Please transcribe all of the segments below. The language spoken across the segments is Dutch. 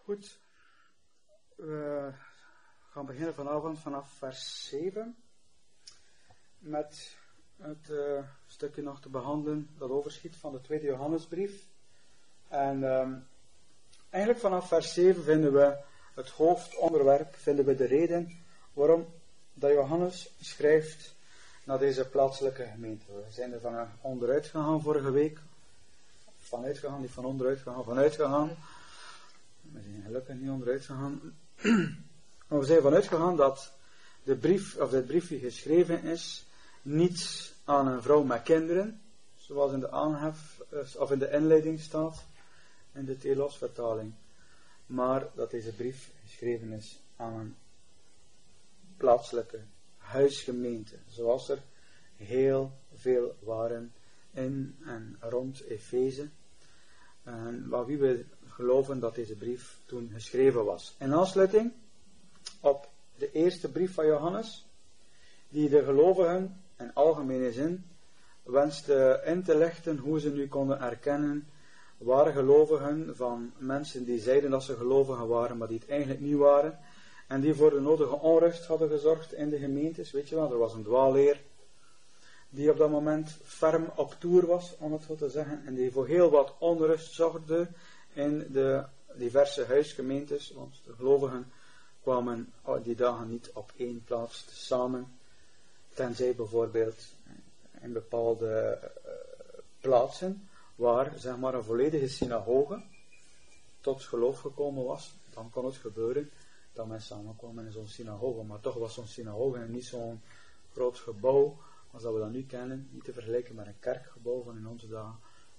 Goed, we gaan beginnen vanavond vanaf vers 7 met het stukje nog te behandelen dat overschiet van de tweede Johannesbrief. En eigenlijk vanaf vers 7 vinden we het hoofdonderwerp, vinden we de reden waarom dat Johannes schrijft naar deze plaatselijke gemeente. We zijn er van onderuit gegaan vorige week, vanuit gegaan, niet van onderuit gegaan, vanuit gegaan. We zijn gelukkig niet onderuit gegaan. Maar we zijn vanuit gegaan dat de brief, of dit briefje geschreven is, niet aan een vrouw met kinderen, zoals in de aanhef, of in de inleiding staat, in de Telos-vertaling. Maar dat deze brief geschreven is aan een plaatselijke huisgemeente, zoals er heel veel waren in en rond Efeze. En waar wie we geloven dat deze brief toen geschreven was. In aansluiting op de eerste brief van Johannes, die de gelovigen in algemene zin wenste in te lichten hoe ze nu konden erkennen ware gelovigen van mensen die zeiden dat ze gelovigen waren, maar die het eigenlijk niet waren. En die voor de nodige onrust hadden gezorgd in de gemeentes. Weet je wel, er was een dwaalleer die op dat moment ferm op toer was, om het zo te zeggen. En die voor heel wat onrust zorgde in de diverse huisgemeentes. Want de gelovigen kwamen die dagen niet op één plaats samen. Tenzij bijvoorbeeld in bepaalde plaatsen waar zeg maar een volledige synagoge tot geloof gekomen was. Dan kon het gebeuren dat men samenkwam in zo'n synagoge. Maar toch was zo'n synagoge niet zo'n groot gebouw als dat we dat nu kennen. Niet te vergelijken met een kerkgebouw van in onze dagen.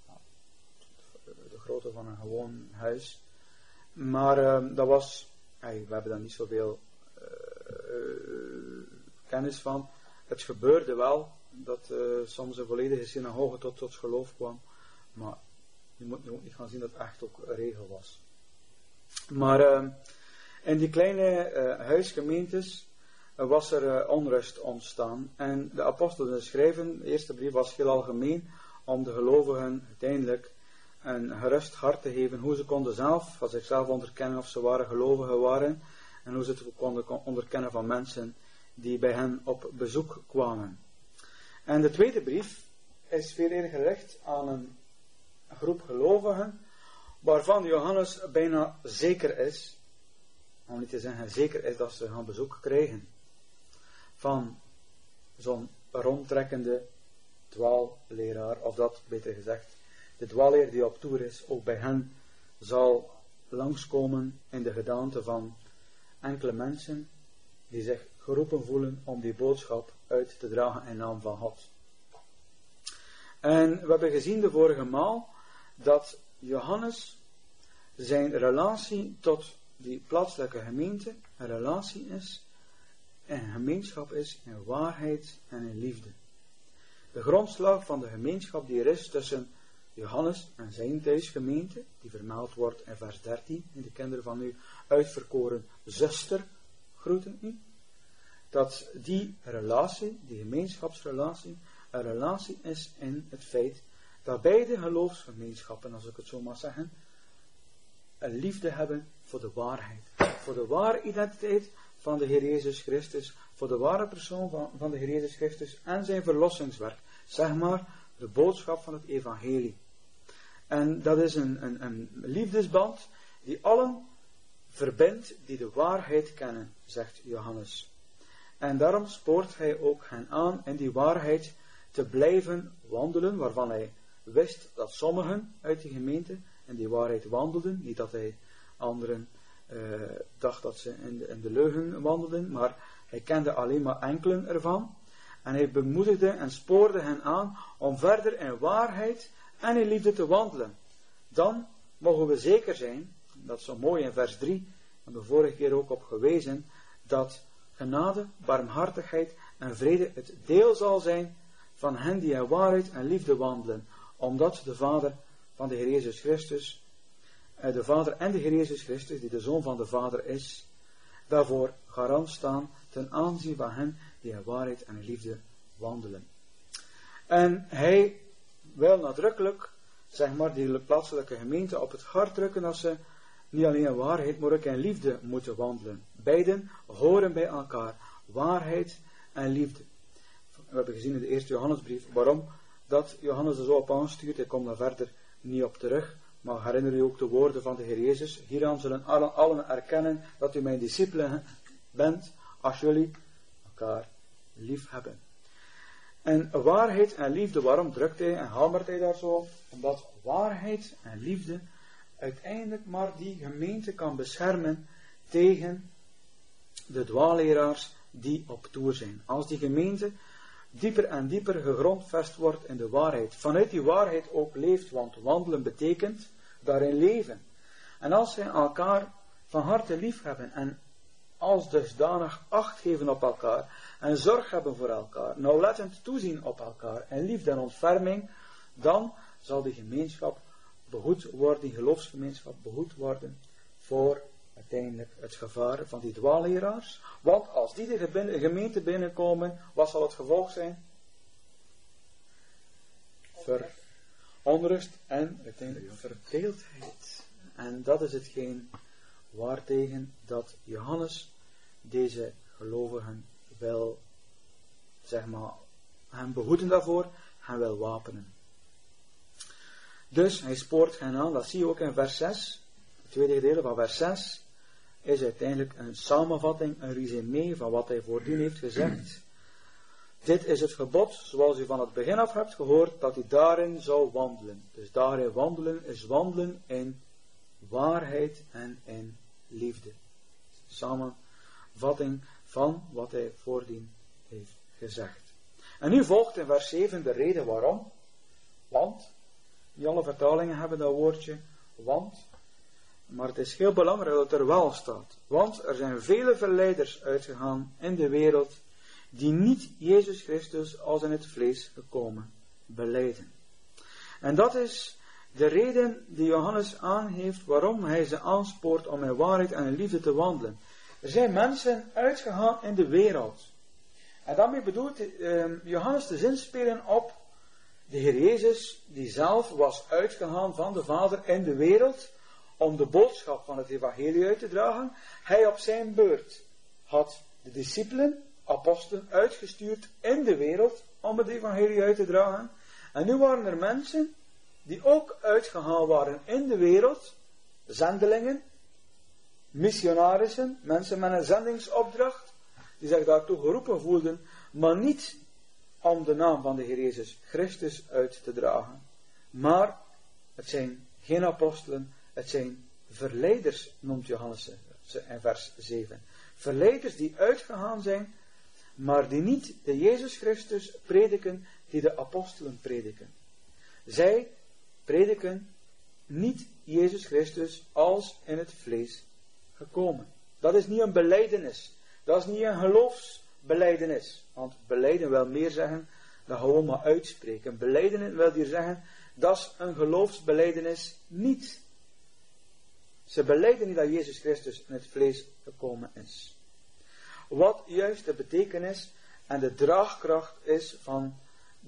De grootte van een gewoon huis. Maar dat was, we hebben daar niet zoveel kennis van. Het gebeurde wel dat soms een volledige synagoge tot geloof kwam. Maar je moet nu ook niet gaan zien dat het echt ook een regel was. Maar in die kleine huisgemeentes was er onrust ontstaan. En de apostelen schrijven, de eerste brief was heel algemeen, om de gelovigen uiteindelijk een gerust hart te geven, hoe ze konden zelf van zichzelf onderkennen of ze waren gelovigen waren, en hoe ze het konden onderkennen van mensen die bij hen op bezoek kwamen. En de tweede brief is veel eerder gericht aan een groep gelovigen, waarvan Johannes bijna zeker is, om niet te zeggen zeker is, dat ze gaan bezoek krijgen van zo'n rondtrekkende dwaalleraar, of dat beter gezegd, de dwaalleer die op toer is, ook bij hen zal langskomen in de gedaante van enkele mensen die zich geroepen voelen om die boodschap uit te dragen in naam van God. En we hebben gezien de vorige maal dat Johannes zijn relatie tot die plaatselijke gemeente een relatie is, en gemeenschap is in waarheid en in liefde. De grondslag van de gemeenschap die er is tussen Johannes en zijn thuisgemeente, die vermeld wordt in vers 13, in de kinderen van uw uitverkoren zuster groeten u, dat die relatie, die gemeenschapsrelatie, een relatie is in het feit dat beide geloofsgemeenschappen, als ik het zo mag zeggen, een liefde hebben voor de waarheid. Voor de ware identiteit van de Heer Jezus Christus. Voor de ware persoon van de Heer Jezus Christus en zijn verlossingswerk. Zeg maar, de boodschap van het evangelie. En dat is een liefdesband die allen verbindt die de waarheid kennen, zegt Johannes. En daarom spoort hij ook hen aan in die waarheid te blijven wandelen, waarvan hij wist dat sommigen uit die gemeente in die waarheid wandelden. Niet dat hij anderen dacht dat ze in de leugen wandelden, maar hij kende alleen maar enkelen ervan. En hij bemoedigde en spoorde hen aan om verder in waarheid en in liefde te wandelen. Dan mogen we zeker zijn, dat is zo mooi in vers 3, hebben we vorige keer ook op gewezen, dat genade, barmhartigheid en vrede het deel zal zijn van hen die in waarheid en liefde wandelen, omdat de Vader van de Heer Jezus Christus, de Vader en de Heer Jezus Christus, die de Zoon van de Vader is, daarvoor garant staan ten aanzien van hen die in waarheid en in liefde wandelen. En hij wil nadrukkelijk, zeg maar, die plaatselijke gemeente op het hart drukken dat ze niet alleen in waarheid, maar ook in liefde moeten wandelen. Beiden horen bij elkaar. Waarheid en liefde. We hebben gezien in de eerste Johannesbrief waarom dat Johannes er zo op aanstuurt. Ik kom daar verder niet op terug. Maar herinner u ook de woorden van de Heer Jezus. Hieraan zullen allen erkennen dat u mijn discipelen bent als jullie elkaar lief hebben. En waarheid en liefde, waarom drukt hij en hamert hij daar zo op? Omdat waarheid en liefde uiteindelijk maar die gemeente kan beschermen tegen de dwaalleraars die op toer zijn. Als die gemeente dieper en dieper gegrondvest wordt in de waarheid. Vanuit die waarheid ook leeft, want wandelen betekent daarin leven. En als zij elkaar van harte lief hebben en als dusdanig acht geven op elkaar en zorg hebben voor elkaar, nauwlettend toezien op elkaar en liefde en ontferming, dan zal die gemeenschap behoed worden, die geloofsgemeenschap behoed worden voor uiteindelijk het gevaar van die dwaalleraars. Want als die de gemeente binnenkomen, wat zal het gevolg zijn? Onrust en uiteindelijk verdeeldheid. En dat is hetgeen waartegen dat Johannes deze gelovigen wil, hem behoeden daarvoor, hem wil wapenen. Dus hij spoort hen aan, dat zie je ook in vers 6. Het tweede gedeelte van vers 6 is uiteindelijk een samenvatting, een resumé van wat hij voordien heeft gezegd. Dit is het gebod, zoals u van het begin af hebt gehoord, dat u daarin zou wandelen. Dus daarin wandelen is wandelen in waarheid en in liefde. Samenvatting van wat hij voordien heeft gezegd. En nu volgt in vers 7 de reden waarom. Want, niet alle vertalingen hebben dat woordje want. Maar het is heel belangrijk dat het er wel staat. Want er zijn vele verleiders uitgegaan in de wereld die niet Jezus Christus als in het vlees gekomen belijden. En dat is de reden die Johannes aangeeft waarom hij ze aanspoort om in waarheid en in liefde te wandelen. Er zijn mensen uitgegaan in de wereld. En daarmee bedoelt Johannes te zinspelen op de Heer Jezus, die zelf was uitgegaan van de Vader in de wereld om de boodschap van het evangelie uit te dragen. Hij op zijn beurt had de discipelen, apostelen, uitgestuurd in de wereld om het evangelie uit te dragen. En nu waren er mensen die ook uitgegaan waren in de wereld, zendelingen, missionarissen, mensen met een zendingsopdracht, die zich daartoe geroepen voelden, maar niet om de naam van de Heer Jezus Christus uit te dragen. Maar het zijn geen apostelen, het zijn verleiders, noemt Johannes in vers 7. Verleiders die uitgegaan zijn, maar die niet de Jezus Christus prediken, die de apostelen prediken. Zij prediken niet Jezus Christus als in het vlees gekomen. Dat is niet een belijdenis. Dat is niet een geloofsbelijdenis. Want belijden wil meer zeggen dan gewoon maar uitspreken. Belijden wil hier zeggen, dat is een geloofsbelijdenis niet. Ze belijden niet dat Jezus Christus in het vlees gekomen is. Wat juist de betekenis en de draagkracht is van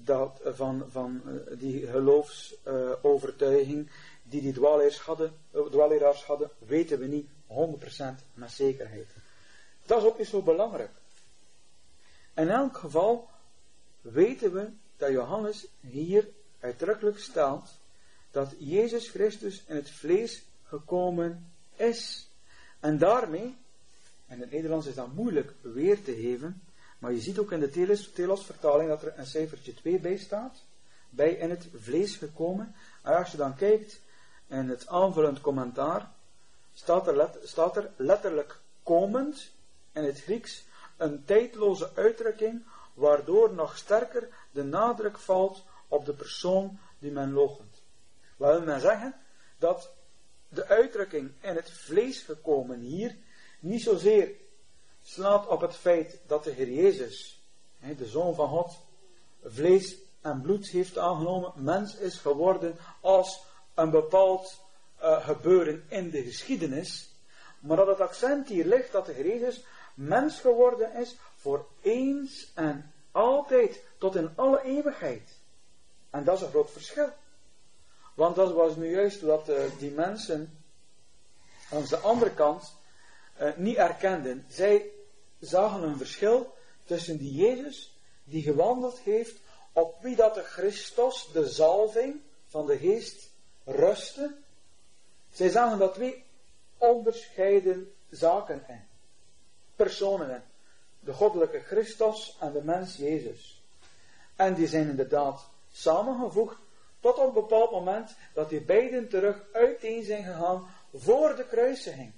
die geloofsovertuiging die dwaalleraars hadden, weten we niet 100% met zekerheid. Dat is ook niet zo belangrijk. In elk geval weten we dat Johannes hier uitdrukkelijk stelt dat Jezus Christus in het vlees gekomen is. En daarmee, in het Nederlands is dat moeilijk weer te geven, maar je ziet ook in de Telos-vertaling dat er een cijfertje 2 bij staat, bij in het vlees gekomen. En als je dan kijkt in het aanvullend commentaar, staat er letterlijk komend in het Grieks een tijdloze uitdrukking, waardoor nog sterker de nadruk valt op de persoon die men loochent. Wat wil men zeggen? Dat de uitdrukking in het vlees gekomen hier niet zozeer slaat op het feit dat de Heer Jezus, de Zoon van God, vlees en bloed heeft aangenomen, mens is geworden als een bepaald gebeuren in de geschiedenis, maar dat het accent hier ligt dat de Heer Jezus mens geworden is voor eens en altijd, tot in alle eeuwigheid. En dat is een groot verschil. Want dat was nu juist wat die mensen aan de andere kant niet erkenden. Zij zagen een verschil tussen die Jezus die gewandeld heeft, op wie dat de Christus, de zalving van de geest, rustte. Zij zagen dat twee onderscheiden zaken in. Personen in. De goddelijke Christus en de mens Jezus. En die zijn inderdaad samengevoegd tot op een bepaald moment dat die beiden terug uiteen zijn gegaan voor de kruisiging.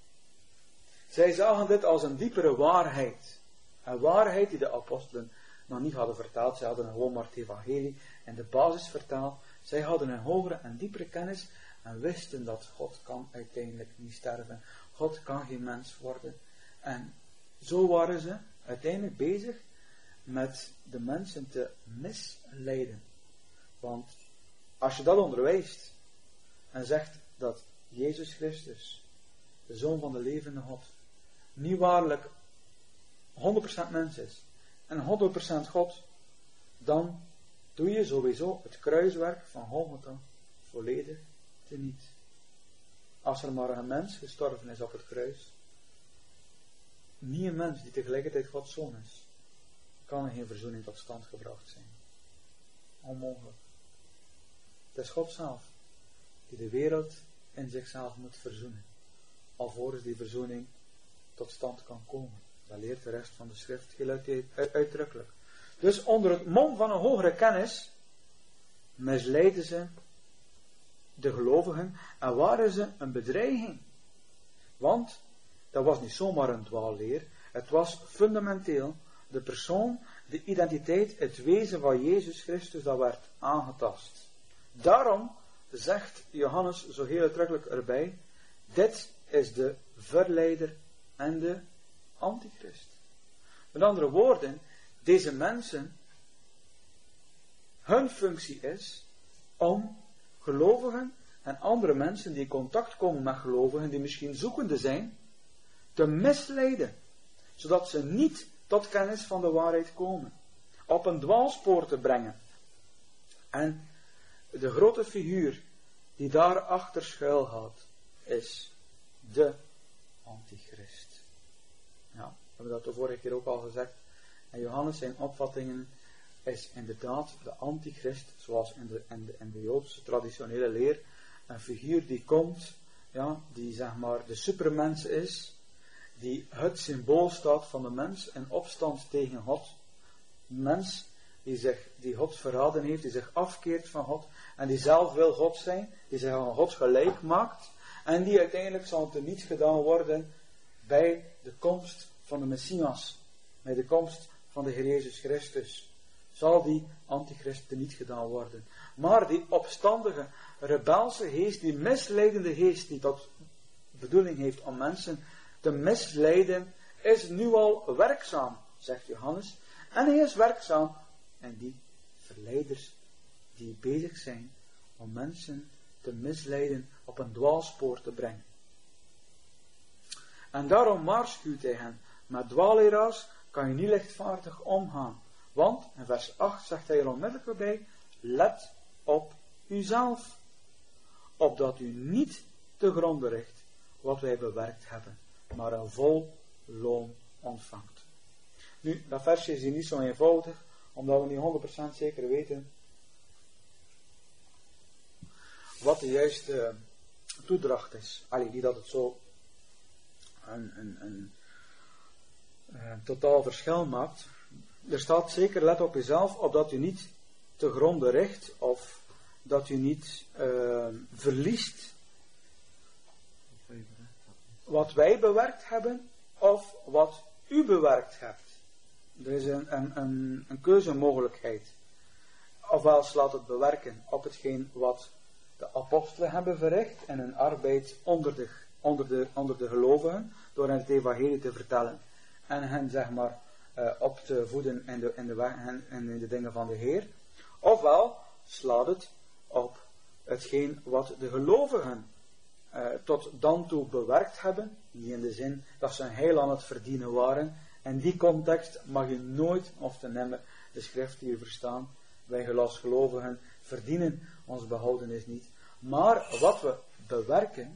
Zij zagen dit als een diepere waarheid. Een waarheid die de apostelen nog niet hadden vertaald. Zij hadden gewoon maar het evangelie in de basis vertaald. Zij hadden een hogere en diepere kennis en wisten dat God kan uiteindelijk niet sterven. God kan geen mens worden. En zo waren ze uiteindelijk bezig met de mensen te misleiden. Want als je dat onderwijst en zegt dat Jezus Christus, de Zoon van de levende God, niet waarlijk 100% mens is en 100% God, dan doe je sowieso het kruiswerk van Golgotha volledig teniet. Als er maar een mens gestorven is op het kruis, niet een mens die tegelijkertijd Gods Zoon is, kan er geen verzoening tot stand gebracht zijn. Onmogelijk. Het is God zelf die de wereld in zichzelf moet verzoenen, alvorens die verzoening tot stand kan komen. Dat leert de rest van de schrift heel uitdrukkelijk. Dus onder het mom van een hogere kennis misleiden ze de gelovigen en waren ze een bedreiging. Want dat was niet zomaar een dwaalleer, het was fundamenteel de persoon, de identiteit, het wezen van Jezus Christus dat werd aangetast. Daarom zegt Johannes zo heel uitdrukkelijk erbij, dit is de verleider en de antichrist. Met andere woorden, deze mensen, hun functie is om gelovigen en andere mensen die in contact komen met gelovigen, die misschien zoekende zijn, te misleiden, zodat ze niet tot kennis van de waarheid komen, op een dwaalspoor te brengen. En de grote figuur die daarachter schuilhoudt, is de antichrist. Ja, we hebben dat de vorige keer ook al gezegd. En Johannes zijn opvattingen is inderdaad de antichrist, zoals in de Joodse traditionele leer, een figuur die komt, ja, die zeg maar de supermens is, die het symbool staat van de mens in opstand tegen God. Een mens die God verraden heeft, die zich afkeert van God en die zelf wil God zijn, die zich aan God gelijk maakt en die uiteindelijk zal teniet gedaan worden bij de komst van de Messias, bij de komst van de Heer Jezus Christus. Zal die antichrist teniet gedaan worden. Maar die opstandige, rebelse geest, die misleidende geest die tot bedoeling heeft om mensen te misleiden, is nu al werkzaam, zegt Johannes. En hij is werkzaam in die verleiders die bezig zijn om mensen te misleiden, op een dwaalspoor te brengen. En daarom waarschuwt hij hen, met dwaalleraars kan je niet lichtvaardig omgaan. Want, in vers 8 zegt hij er onmiddellijk bij, let op uzelf, opdat u niet te gronde richt wat wij bewerkt hebben, maar een vol loon ontvangt. Nu, dat versje is hier niet zo eenvoudig, omdat we niet 100% zeker weten wat de juiste toedracht is. Allee, niet dat het zo een totaal verschil maakt. Er staat zeker, let op jezelf, opdat u niet te gronde richt, of dat u niet verliest wat wij bewerkt hebben, of wat u bewerkt hebt. Er is een keuzemogelijkheid. Ofwel slaat het bewerken op hetgeen wat de apostelen hebben verricht en hun arbeid onder de gelovigen, door hen het evangelie te vertellen en hen zeg maar op te voeden in de weg en in de dingen van de Heer. Ofwel slaat het op hetgeen wat de gelovigen tot dan toe bewerkt hebben, niet in de zin dat ze een heil aan het verdienen waren. In die context mag je nooit of te nimmer de schrift hier verstaan. Wij als gelovigen verdienen ons behoudenis niet. Maar wat we bewerken,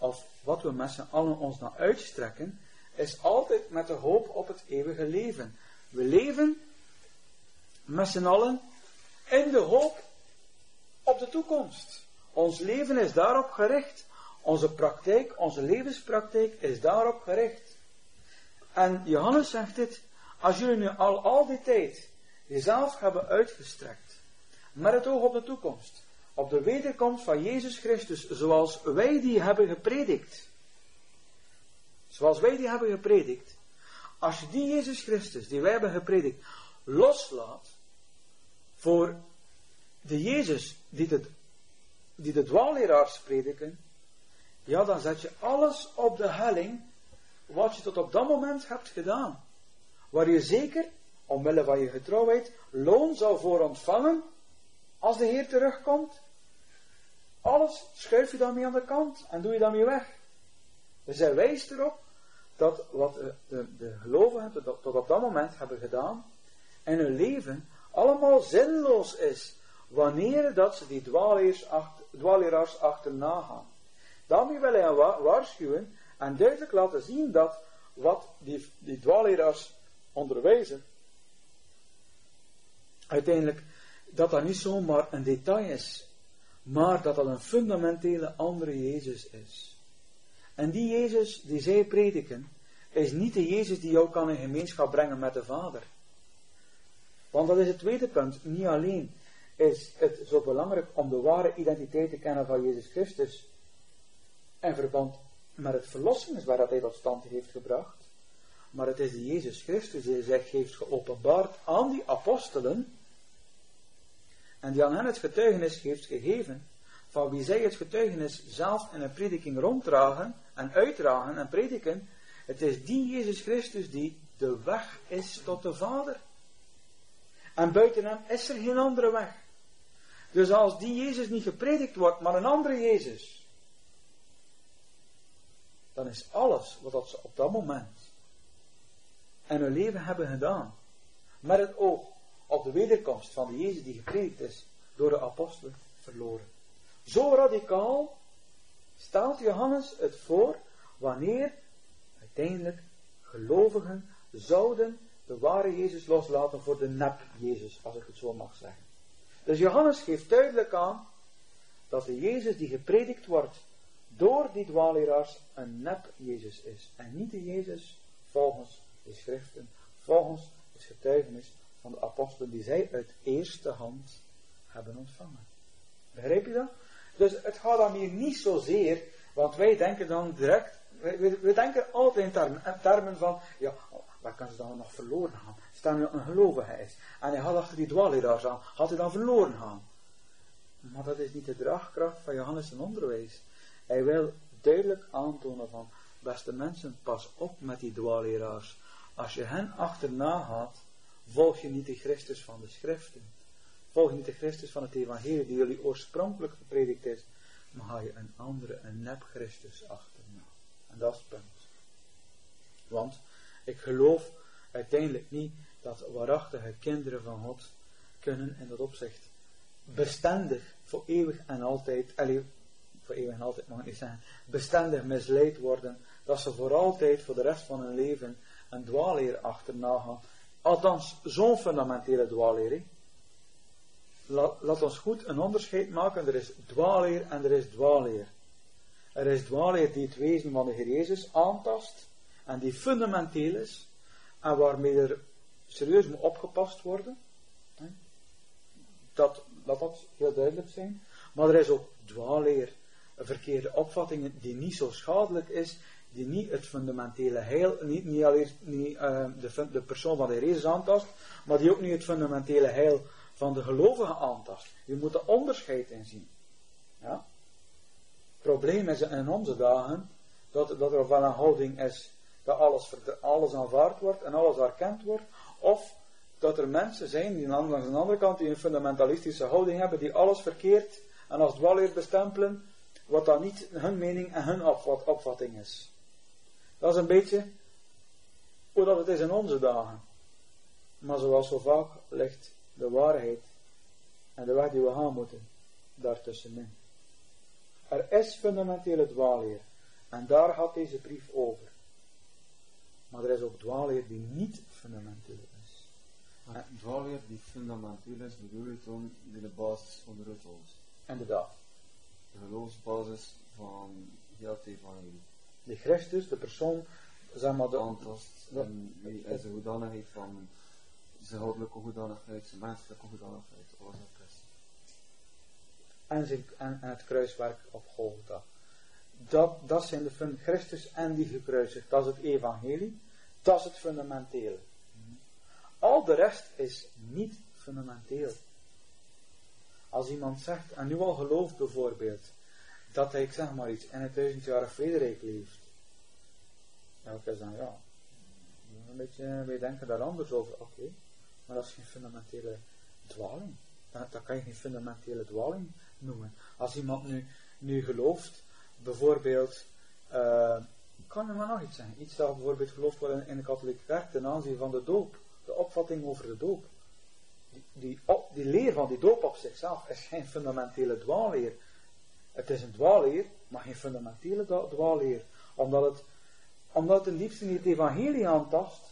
of wat we met z'n allen ons naar uitstrekken, is altijd met de hoop op het eeuwige leven. We leven met z'n allen in de hoop op de toekomst. Ons leven is daarop gericht. Onze praktijk, onze levenspraktijk is daarop gericht. En Johannes zegt dit: als jullie nu al die tijd jezelf hebben uitgestrekt, met het oog op de toekomst, op de wederkomst van Jezus Christus, zoals wij die hebben gepredikt. Zoals wij die hebben gepredikt. Als je die Jezus Christus, die wij hebben gepredikt, loslaat voor de Jezus die de dwaalleraars prediken, ja, dan zet je alles op de helling wat je tot op dat moment hebt gedaan. Waar je zeker, omwille van je getrouwheid, loon zou voor ontvangen als de Heer terugkomt. Alles schuif je dan mee aan de kant en doe je dan mee weg. Dus hij wijst erop dat wat de gelovigen tot op dat moment hebben gedaan in hun leven allemaal zinloos is, wanneer dat ze die dwaalleraars achterna gaan. Daarmee wil hij waarschuwen en duidelijk laten zien dat wat die dwaalleraars onderwijzen, uiteindelijk dat dat niet zomaar een detail is, maar dat dat een fundamentele andere Jezus is. En die Jezus die zij prediken, is niet de Jezus die jou kan in gemeenschap brengen met de Vader. Want dat is het tweede punt. Niet alleen is het zo belangrijk om de ware identiteit te kennen van Jezus Christus in verband met het verlossingswerk dat hij tot stand heeft gebracht, maar het is de Jezus Christus die zich heeft geopenbaard aan die apostelen en die aan hen het getuigenis heeft gegeven, van wie zij het getuigenis zelf in een prediking ronddragen en uitdragen en prediken. Het is die Jezus Christus die de weg is tot de Vader. En buiten hem is er geen andere weg. Dus als die Jezus niet gepredikt wordt, maar een andere Jezus, dan is alles wat ze op dat moment in hun leven hebben gedaan, met het oog op de wederkomst van de Jezus die gepredikt is door de apostelen, verloren. Zo radicaal stelt Johannes het voor wanneer uiteindelijk gelovigen zouden de ware Jezus loslaten voor de nep Jezus, als ik het zo mag zeggen. Dus Johannes geeft duidelijk aan dat de Jezus die gepredikt wordt door die dwaalleraars een nep Jezus is. En niet de Jezus volgens de schriften, volgens het getuigenis van de apostelen die zij uit eerste hand hebben ontvangen. Begrijp je dat? Dus het gaat dan hier niet zozeer, want wij denken dan direct, we denken altijd in termen van, ja, waar kan ze dan nog verloren gaan? Stel nu een gelovige is, en hij gaat achter die dwaalleraars aan, gaat hij dan verloren gaan? Maar dat is niet de draagkracht van Johannes' zijn onderwijs. Hij wil duidelijk aantonen van, beste mensen, pas op met die dwaalleraars. Als je hen achterna gaat, volg je niet de Christus van de schriften. Volg je niet de Christus van het evangelie die jullie oorspronkelijk gepredikt is, maar ga je een andere, een nep Christus achterna. En dat is het punt. Want ik geloof uiteindelijk niet dat waarachtige kinderen van God kunnen in dat opzicht bestendig voor eeuwig en altijd, voor eeuwig en altijd mag ik niet zeggen, bestendig misleid worden, dat ze voor altijd, voor de rest van hun leven, een dwaalleer achterna gaan. Althans, zo'n fundamentele dwaalleer. Laat ons goed een onderscheid maken. Er is dwaalleer en er is dwaalleer. Er is dwaalleer die het wezen van de Heer Jezus aantast en die fundamenteel is en waarmee er serieus moet opgepast worden. Laat dat heel duidelijk zijn. Maar er is ook dwaalleer, verkeerde opvattingen die niet zo schadelijk is, die niet het fundamentele heil, niet alleen de persoon van de Heer Jezus aantast, maar die ook niet het fundamentele heil van de gelovigen aantast. Je moet er onderscheid in zien. Ja? Het probleem is in onze dagen dat er wel een houding is dat alles aanvaard wordt en alles erkend wordt, of dat er mensen zijn die langs de andere kant die een fundamentalistische houding hebben, die alles verkeerd en als dwaalleer bestempelen, wat dan niet hun mening en hun opvatting is. Dat is een beetje hoe dat het is in onze dagen. Maar zoals zo vaak ligt de waarheid en de weg die we gaan moeten daartussenin. Er is fundamentele dwaalleer. En daar gaat deze brief over. Maar er is ook dwaalleer die niet fundamenteel is. Maar dwaalleer die fundamenteel is, bedoel je dan de basis van de rituals? Inderdaad. De geloofsbasis van heel het evangelie. De Christus, de persoon, zeg maar, Aantast en de hoedanigheid van zijn goddelijke hoedanigheid, zijn menselijke hoedanigheid, alles op Christus. En het kruiswerk op Golgotha. Dat zijn de Christus en die gekruisigd. Dat is het evangelie. Dat is het fundamentele. Al de rest is niet fundamenteel. Als iemand zegt, en nu al gelooft bijvoorbeeld, dat hij, ik zeg maar iets, in het 1000-jarig vrederijk leeft. Ja, ik dan, ja, een beetje, wij denken daar anders over. Oké, maar dat is geen fundamentele dwaling. Dat kan je geen fundamentele dwaling noemen. Als iemand nu gelooft, bijvoorbeeld, kan je maar nog iets zeggen. Iets dat bijvoorbeeld geloofd wordt in de katholieke kerk ten aanzien van de doop. De opvatting over de doop. Die leer van die doop op zichzelf is geen fundamentele dwaalleer. Het is een dwaalleer, maar geen fundamentele dwaalleer. Omdat het liefst niet het evangelie aantast.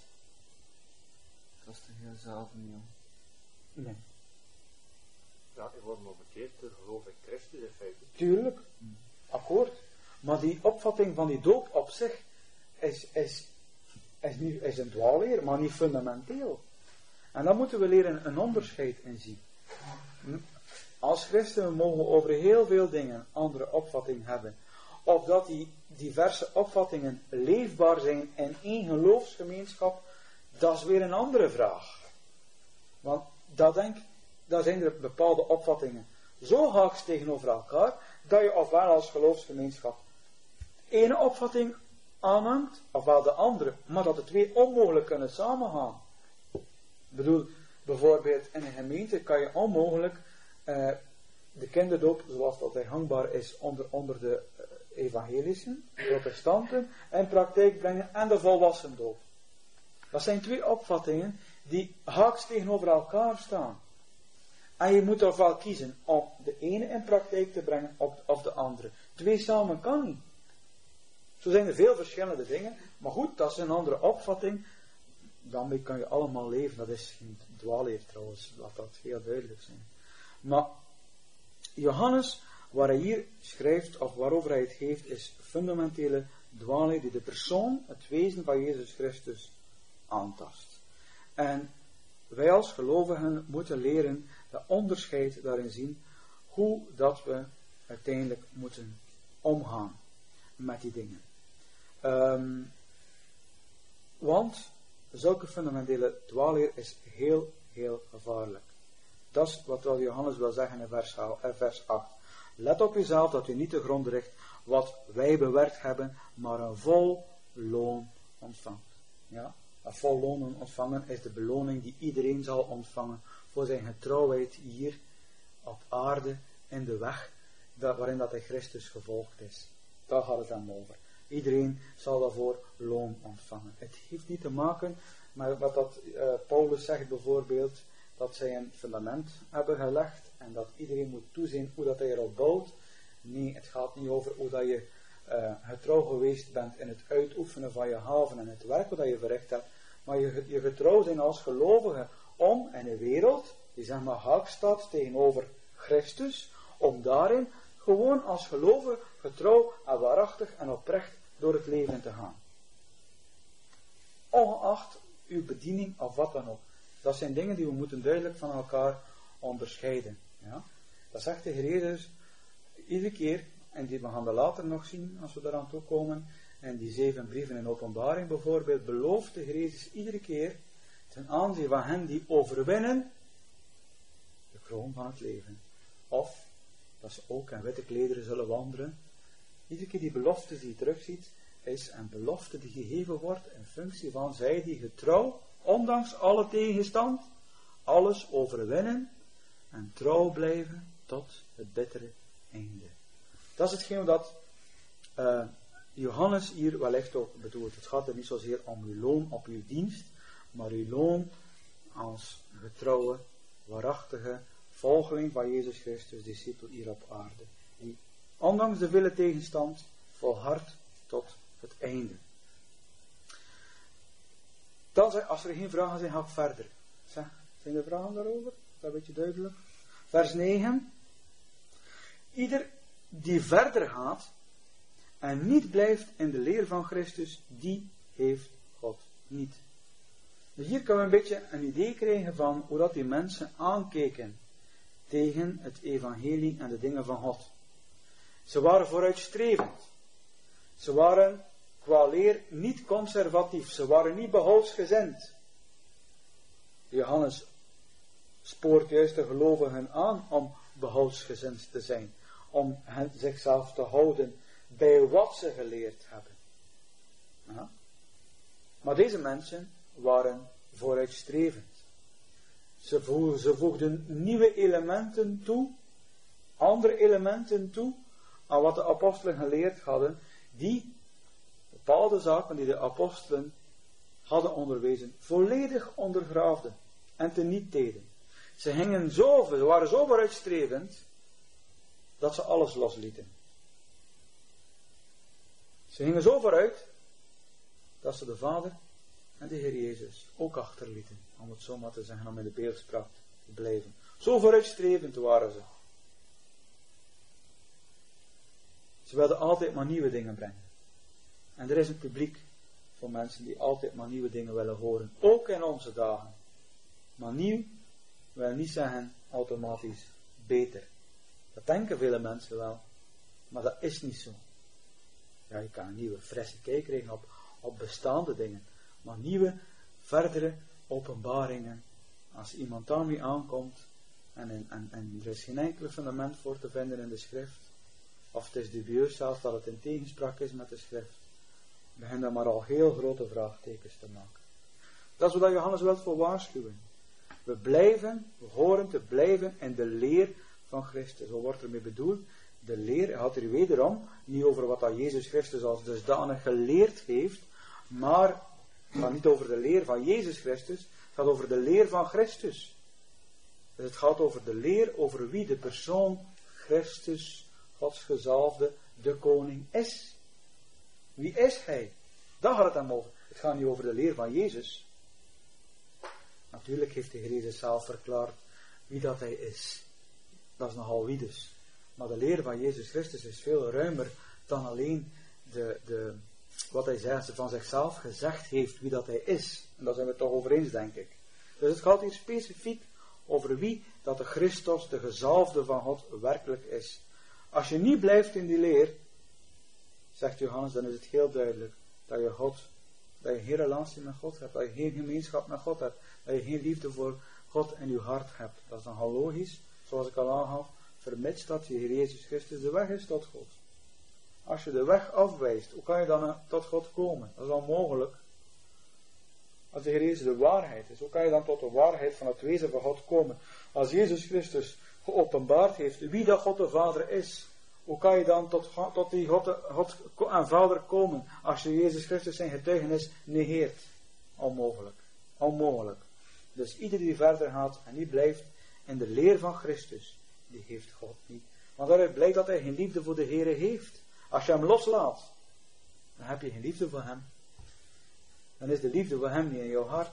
Dat is toch heel zelf niet, joh. Nee. Ja, je wordt maar bekeerd door geloof in Christus in feite. Tuurlijk. Akkoord. Maar die opvatting van die doop op zich is een dwaalleer, maar niet fundamenteel. En dan moeten we leren een onderscheid in zien. Als christenen mogen we over heel veel dingen andere opvattingen hebben. Of dat die diverse opvattingen leefbaar zijn in één geloofsgemeenschap, dat is weer een andere vraag. Want daar zijn er bepaalde opvattingen zo haaks tegenover elkaar, dat je ofwel als geloofsgemeenschap ene opvatting aanhangt, ofwel de andere, maar dat de twee onmogelijk kunnen samengaan. Ik bedoel, bijvoorbeeld in een gemeente kan je onmogelijk de kinderdoop, zoals dat er gangbaar is onder de evangelischen, protestanten, in praktijk brengen en de volwassendoop. Dat zijn twee opvattingen die haaks tegenover elkaar staan. En je moet ofwel kiezen om de ene in praktijk te brengen of de andere. Twee samen kan niet. Zo zijn er veel verschillende dingen, maar goed, dat is een andere opvatting. Daarmee kan je allemaal leven, dat is geen dwaalleer trouwens, laat dat heel duidelijk zijn. Maar Johannes, waar hij hier schrijft, of waarover hij het geeft, is fundamentele dwaalleer die de persoon, het wezen van Jezus Christus aantast. En wij als gelovigen moeten leren dat onderscheid daarin zien, hoe dat we uiteindelijk moeten omgaan met die dingen. Want zulke fundamentele dwaalleer is heel, heel gevaarlijk. Dat is wat Johannes wil zeggen in vers 8. Let op uzelf dat u niet te grond richt wat wij bewerkt hebben, maar een vol loon ontvangt. Ja? Een vol loon ontvangen is de beloning die iedereen zal ontvangen voor zijn getrouwheid hier op aarde in de weg waarin dat hij Christus gevolgd is. Daar gaat het dan over. Iedereen zal daarvoor loon ontvangen. Het heeft niet te maken met wat dat Paulus zegt bijvoorbeeld, dat zij een fundament hebben gelegd en dat iedereen moet toezien hoe dat hij erop bouwt. Nee, het gaat niet over hoe dat je getrouw geweest bent in het uitoefenen van je haven en het werk dat je verricht hebt, maar je getrouw zijn als gelovige om in een wereld die zeg maar haak staat tegenover Christus, om daarin gewoon als gelovige getrouw en waarachtig en oprecht door het leven te gaan. Ongeacht uw bediening of wat dan ook. Dat zijn dingen die we moeten duidelijk van elkaar onderscheiden. Ja? Dat zegt de Heer Jezus iedere keer, en we gaan dat later nog zien als we daaraan toe komen, en die 7 brieven in Openbaring bijvoorbeeld, belooft de Heer Jezus iedere keer ten aanzien van hen die overwinnen de kroon van het leven. Of dat ze ook in witte klederen zullen wandelen. Iedere keer die belofte die je terugziet, is een belofte die gegeven wordt in functie van zij die getrouw, ondanks alle tegenstand, alles overwinnen en trouw blijven tot het bittere einde. Dat is hetgeen dat Johannes hier wellicht ook bedoelt. Het gaat er niet zozeer om uw loon op uw dienst, maar uw loon als getrouwe, waarachtige volgeling van Jezus Christus, discipel hier op aarde. Die ondanks de vele tegenstand volhardt tot het einde. Dan, als er geen vragen zijn, ga ik verder. Zijn er vragen daarover? Is dat een beetje duidelijk? Vers 9. Ieder die verder gaat en niet blijft in de leer van Christus, die heeft God niet. Dus hier kunnen we een beetje een idee krijgen van hoe dat die mensen aankeken tegen het evangelie en de dingen van God. Ze waren vooruitstrevend. Ze waren qua leer niet conservatief. Ze waren niet behoudensgezind. Johannes spoort juist de gelovigen aan om behoudsgezind te zijn. Om zichzelf te houden bij wat ze geleerd hebben. Ja? Maar deze mensen waren vooruitstrevend. Ze voegden nieuwe elementen toe, andere elementen toe, aan wat de apostelen geleerd hadden, die bepaalde zaken die de apostelen hadden onderwezen, volledig ondergraafden en teniet deden. Ze waren zo vooruitstrevend, dat ze alles loslieten. Ze gingen zo vooruit, dat ze de Vader en de Heer Jezus ook achterlieten, om het zo maar te zeggen, om in de beeldspraak te blijven. Zo vooruitstrevend waren ze. Ze wilden altijd maar nieuwe dingen brengen. En er is een publiek voor mensen die altijd maar nieuwe dingen willen horen. Ook in onze dagen. Maar nieuw wil niet zeggen automatisch beter. Dat denken vele mensen wel. Maar dat is niet zo. Ja, je kan een nieuwe frisse kijk krijgen op bestaande dingen. Maar nieuwe, verdere openbaringen. Als iemand daarmee aankomt. En er is geen enkele fundament voor te vinden in de schrift. Of het is dubieus zelfs dat het in tegenspraak is met de schrift. Begin dan maar al heel grote vraagtekens te maken. Dat is wat Johannes wil voor waarschuwen. We horen te blijven in de leer van Christus. Wat wordt ermee bedoeld? De leer gaat er wederom niet over wat dat Jezus Christus als dusdanig geleerd heeft, maar het gaat niet over de leer van Jezus Christus, het gaat over de leer van Christus. Dus het gaat over de leer over wie de persoon Christus, Gods gezalfde, de koning is. Wie is hij? Daar gaat het hem over. Het gaat niet over de leer van Jezus. Natuurlijk heeft de Heer Jezus zelf verklaard wie dat hij is. Dat is nogal wie dus. Maar de leer van Jezus Christus is veel ruimer dan alleen wat hij van zichzelf gezegd heeft wie dat hij is. En daar zijn we het toch over eens, denk ik. Dus het gaat hier specifiek over wie dat de Christus, de gezalfde van God, werkelijk is. Als je niet blijft in die leer, zegt Johannes, dan is het heel duidelijk dat je geen relatie met God hebt, dat je geen gemeenschap met God hebt, dat je geen liefde voor God in je hart hebt. Dat is dan al logisch, zoals ik al aangaf, vermits dat je Heer Jezus Christus de weg is tot God. Als je de weg afwijst, hoe kan je dan tot God komen? Dat is onmogelijk. Als de Heer Jezus de waarheid is, hoe kan je dan tot de waarheid van het wezen van God komen? Als Jezus Christus geopenbaard heeft wie dat God de Vader is, hoe kan je dan tot die God en Vader komen als je Jezus Christus zijn getuigenis negeert? Onmogelijk. Onmogelijk. Dus ieder die verder gaat en niet blijft in de leer van Christus, die heeft God niet. Want daaruit blijkt dat hij geen liefde voor de Heere heeft. Als je hem loslaat, dan heb je geen liefde voor hem. Dan is de liefde voor hem niet in jouw hart.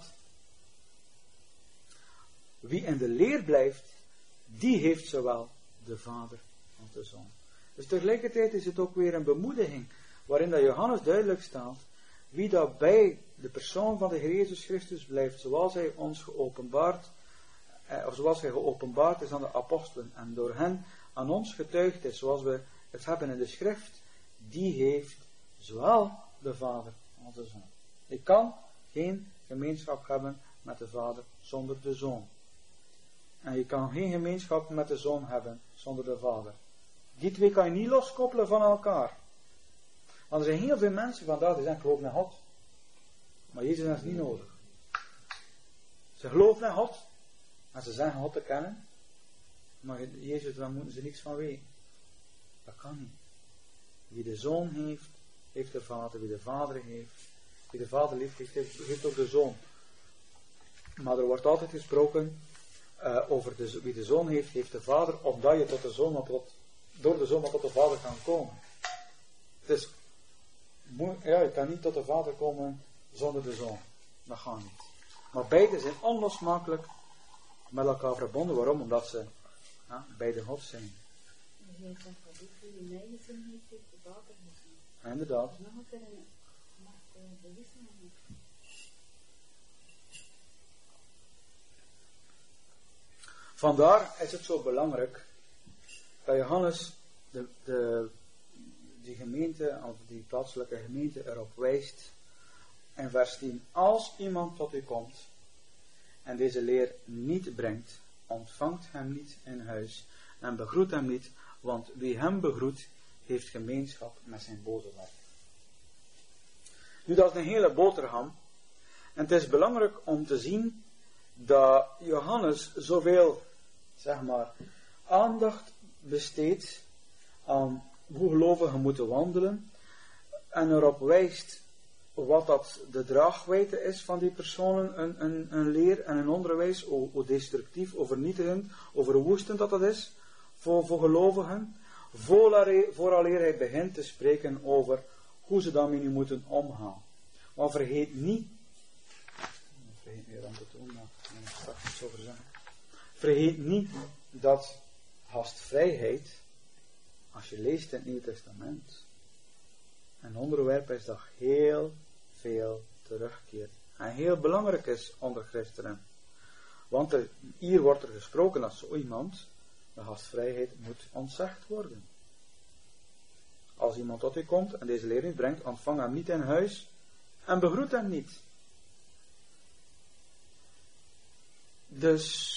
Wie in de leer blijft, die heeft zowel de Vader als de Zoon. Dus tegelijkertijd is het ook weer een bemoediging, waarin dat Johannes duidelijk staat, wie dat bij de persoon van de Heer Jezus Christus blijft, zoals hij ons geopenbaard, of zoals hij geopenbaard is aan de apostelen, en door hen aan ons getuigd is, zoals we het hebben in de schrift, die heeft zowel de Vader als de Zoon. Je kan geen gemeenschap hebben met de Vader zonder de Zoon. En je kan geen gemeenschap met de Zoon hebben zonder de Vader. Die twee kan je niet loskoppelen van elkaar. Want er zijn heel veel mensen vandaag die zeggen, geloof naar God. Maar Jezus is niet nodig. Ze geloven naar God. En ze zeggen God te kennen. Maar Jezus, daar moeten ze niks van weten. Dat kan niet. Wie de Zoon heeft, heeft de Vader. Wie de Vader heeft, wie de Vader lief heeft, heeft ook de Zoon. Maar er wordt altijd gesproken over wie de Zoon heeft, heeft de Vader, omdat je door de Zoon maar tot de Vader kan komen. Dus je kan niet tot de Vader komen zonder de Zoon. Dat gaat niet. Maar beide zijn onlosmakelijk met elkaar verbonden. Waarom? Omdat ze beide God zijn. Inderdaad. Vandaar is het zo belangrijk dat Johannes die gemeente, of die plaatselijke gemeente erop wijst in vers 10. Als iemand tot u komt en deze leer niet brengt, ontvangt hem niet in huis en begroet hem niet, want wie hem begroet, heeft gemeenschap met zijn boze werk. Nu, dat is een hele boterham. En het is belangrijk om te zien dat Johannes zoveel, aandacht besteedt aan hoe gelovigen moeten wandelen en erop wijst wat dat de draagwijdte is van die personen, een leer en een onderwijs, hoe destructief, hoe vernietigend, hoe verwoestend dat is voor gelovigen, vooraleer hij begint te spreken over hoe ze daarmee nu moeten omgaan. Maar vergeet niet, vergeet niet dat gastvrijheid, als je leest in het Nieuwe Testament, een onderwerp is dat heel veel terugkeert. En heel belangrijk is onder christenen. Want hier wordt er gesproken dat zo iemand, de gastvrijheid moet ontzegd worden. Als iemand tot u komt en deze leer niet brengt, ontvang hem niet in huis en begroet hem niet. Dus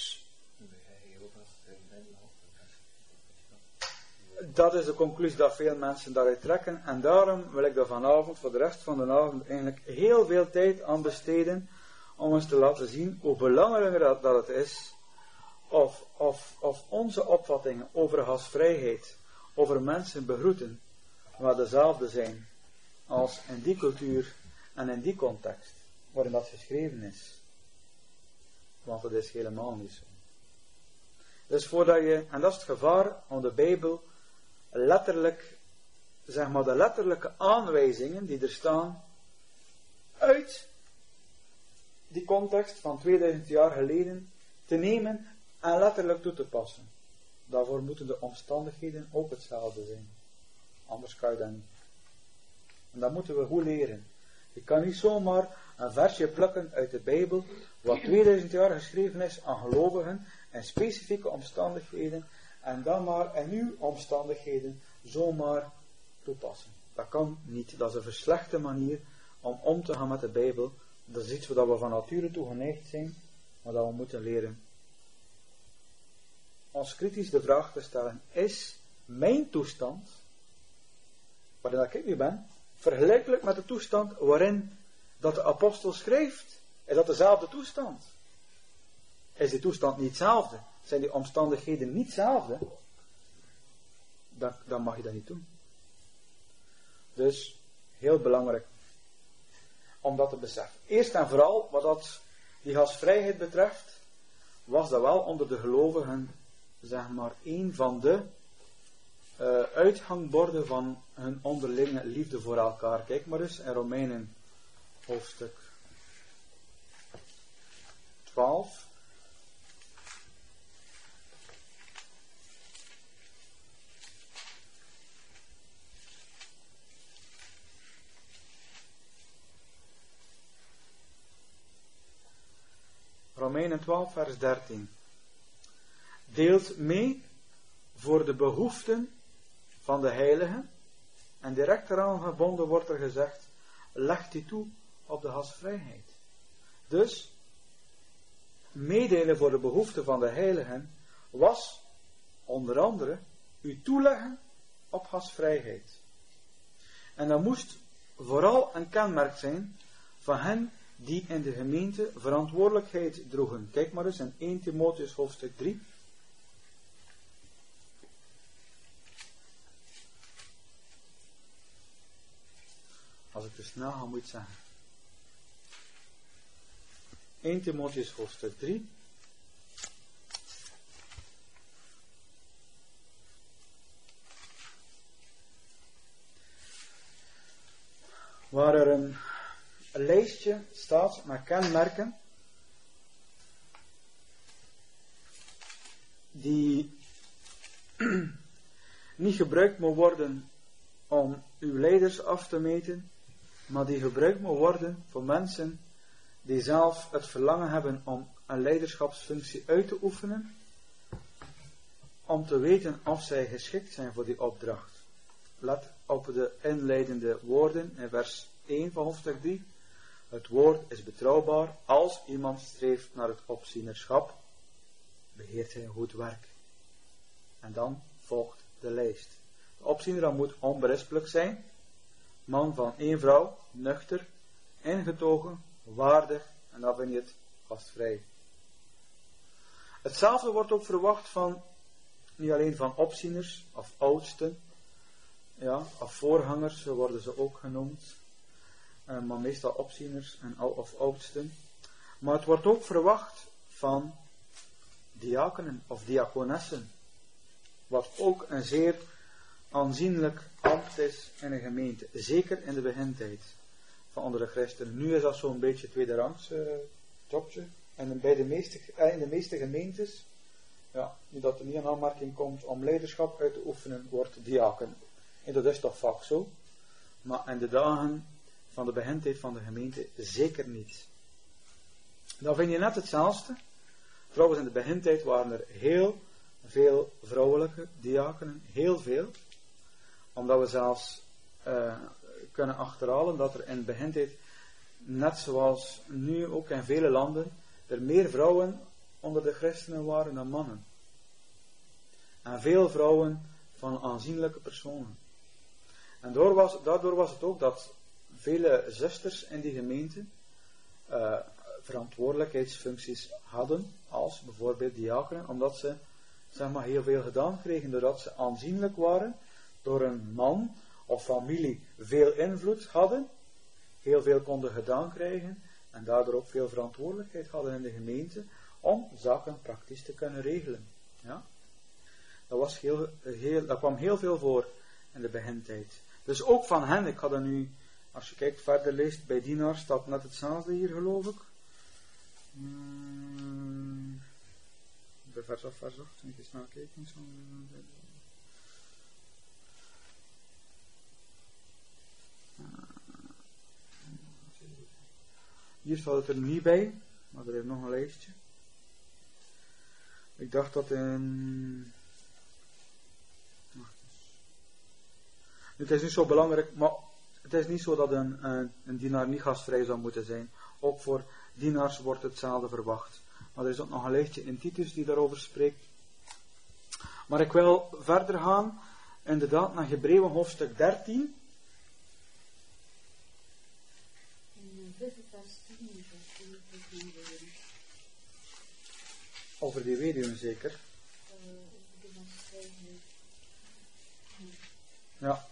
dat is de conclusie dat veel mensen daaruit trekken. En daarom wil ik er vanavond, voor de rest van de avond, eigenlijk heel veel tijd aan besteden om eens te laten zien hoe belangrijk dat het is of onze opvattingen over gastvrijheid, over mensen begroeten, maar dezelfde zijn als in die cultuur en in die context waarin dat geschreven is. Want dat is helemaal niet zo. Dus voordat je, en dat is het gevaar om de Bijbel letterlijk, de letterlijke aanwijzingen die er staan, uit die context van 2000 jaar geleden te nemen en letterlijk toe te passen. Daarvoor moeten de omstandigheden ook hetzelfde zijn. Anders kan je dat niet. En dat moeten we goed leren. Je kan niet zomaar een versje plukken uit de Bijbel, wat 2000 jaar geschreven is aan gelovigen, en specifieke omstandigheden, en dan maar in uw omstandigheden zomaar toepassen. Dat kan niet. Dat is een verslechte manier om te gaan met de Bijbel. Dat is iets wat we van nature toe geneigd zijn, maar dat we moeten leren. Ons kritisch de vraag te stellen, is mijn toestand, waarin ik nu ben, vergelijkelijk met de toestand waarin dat de apostel schrijft? Is dat dezelfde toestand? Is die toestand niet hetzelfde? Zijn die omstandigheden niet hetzelfde? Dan mag je dat niet doen. Dus, heel belangrijk om dat te beseffen. Eerst en vooral, wat die gastvrijheid betreft, was dat wel onder de gelovigen, een van de uithangborden van hun onderlinge liefde voor elkaar. Kijk maar eens in Romeinen hoofdstuk 12. Romeinen 12 vers 13. Deelt mee voor de behoeften van de heiligen. En direct eraan gebonden wordt er gezegd, legt die toe op de gastvrijheid. Dus, meedelen voor de behoeften van de heiligen was onder andere u toeleggen op gastvrijheid. En dat moest vooral een kenmerk zijn van hen die in de gemeente verantwoordelijkheid droegen. Kijk maar eens in 1 Timotheus hoofdstuk 3. Als ik te snel ga, moet ik zeggen. 1 Timotheus hoofdstuk 3. waar er een lijstje staat met kenmerken die niet gebruikt moet worden om uw leiders af te meten, maar die gebruikt moet worden voor mensen die zelf het verlangen hebben om een leiderschapsfunctie uit te oefenen, om te weten of zij geschikt zijn voor die opdracht. Let op de inleidende woorden in vers 1 van hoofdstuk 3. Het woord is betrouwbaar. Als iemand streeft naar het opzienerschap, beheert hij een goed werk. En dan volgt de lijst. De opziener moet onberispelijk zijn, man van 1 vrouw, nuchter, ingetogen, waardig, en dan vind je het gastvrij. Hetzelfde wordt ook verwacht van, niet alleen van opzieners of oudsten, ja, of voorgangers, zo worden ze ook genoemd, maar meestal opzieners of oudsten. Maar het wordt ook verwacht van diakenen of diakonessen, wat ook een zeer aanzienlijk ambt is in een gemeente, zeker in de begintijd van andere christenen. Nu is dat zo'n beetje tweederangs jobje, en in de meeste gemeentes, ja, nu dat er niet in aanmerking komt om leiderschap uit te oefenen, wordt diaken. En dat is toch vaak zo, maar in de dagen van de begintijd van de gemeente zeker niet. Dan vind je net hetzelfde. Trouwens, in de begintijd waren er heel veel vrouwelijke diakenen, heel veel, omdat we zelfs kunnen achterhalen dat er in de begintijd, net zoals nu ook in vele landen, er meer vrouwen onder de christenen waren dan mannen. En veel vrouwen van aanzienlijke personen. En daardoor was het ook dat vele zusters in die gemeente verantwoordelijkheidsfuncties hadden, als bijvoorbeeld diakenen, omdat ze heel veel gedaan kregen, doordat ze aanzienlijk waren, door een man of familie veel invloed hadden, heel veel konden gedaan krijgen, en daardoor ook veel verantwoordelijkheid hadden in de gemeente, om zaken praktisch te kunnen regelen. Ja? Dat kwam heel veel voor in de begintijd. Dus ook van hen, ik ga dat nu, als je kijkt verder leest, bij dienaars staat net hetzelfde hier, geloof ik. De vers 8, moet ik eens nakijken. Hier staat het er niet bij, maar er is nog een lijstje. Ik dacht dat in... Het is niet zo belangrijk, maar het is niet zo dat een dienaar niet gastvrij zou moeten zijn. Ook voor dienaars wordt hetzelfde verwacht. Maar er is ook nog een lijstje in Titus die daarover spreekt. Maar ik wil verder gaan, inderdaad, naar Hebreeën hoofdstuk 13. Over die weduwen zeker. Ja.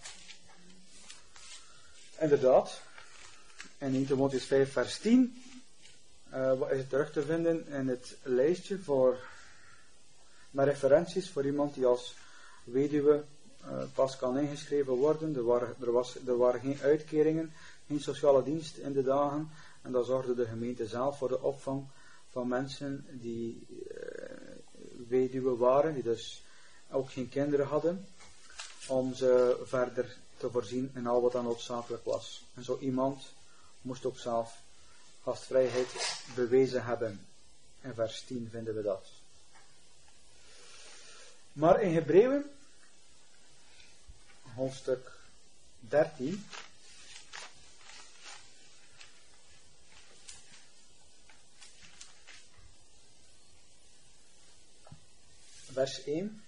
Inderdaad. In 1 Timotheüs 5 vers 10 is het terug te vinden in het lijstje met referenties voor iemand die als weduwe pas kan ingeschreven worden. Er waren geen uitkeringen, geen sociale dienst in de dagen, en dan zorgde de gemeente zelf voor de opvang van mensen die weduwe waren, die dus ook geen kinderen hadden, om ze verder te voorzien in al wat dan noodzakelijk was. En zo iemand moest ook zelf gastvrijheid bewezen hebben. In vers 10 vinden we dat. Maar in Hebreeën, hoofdstuk 13, vers 1.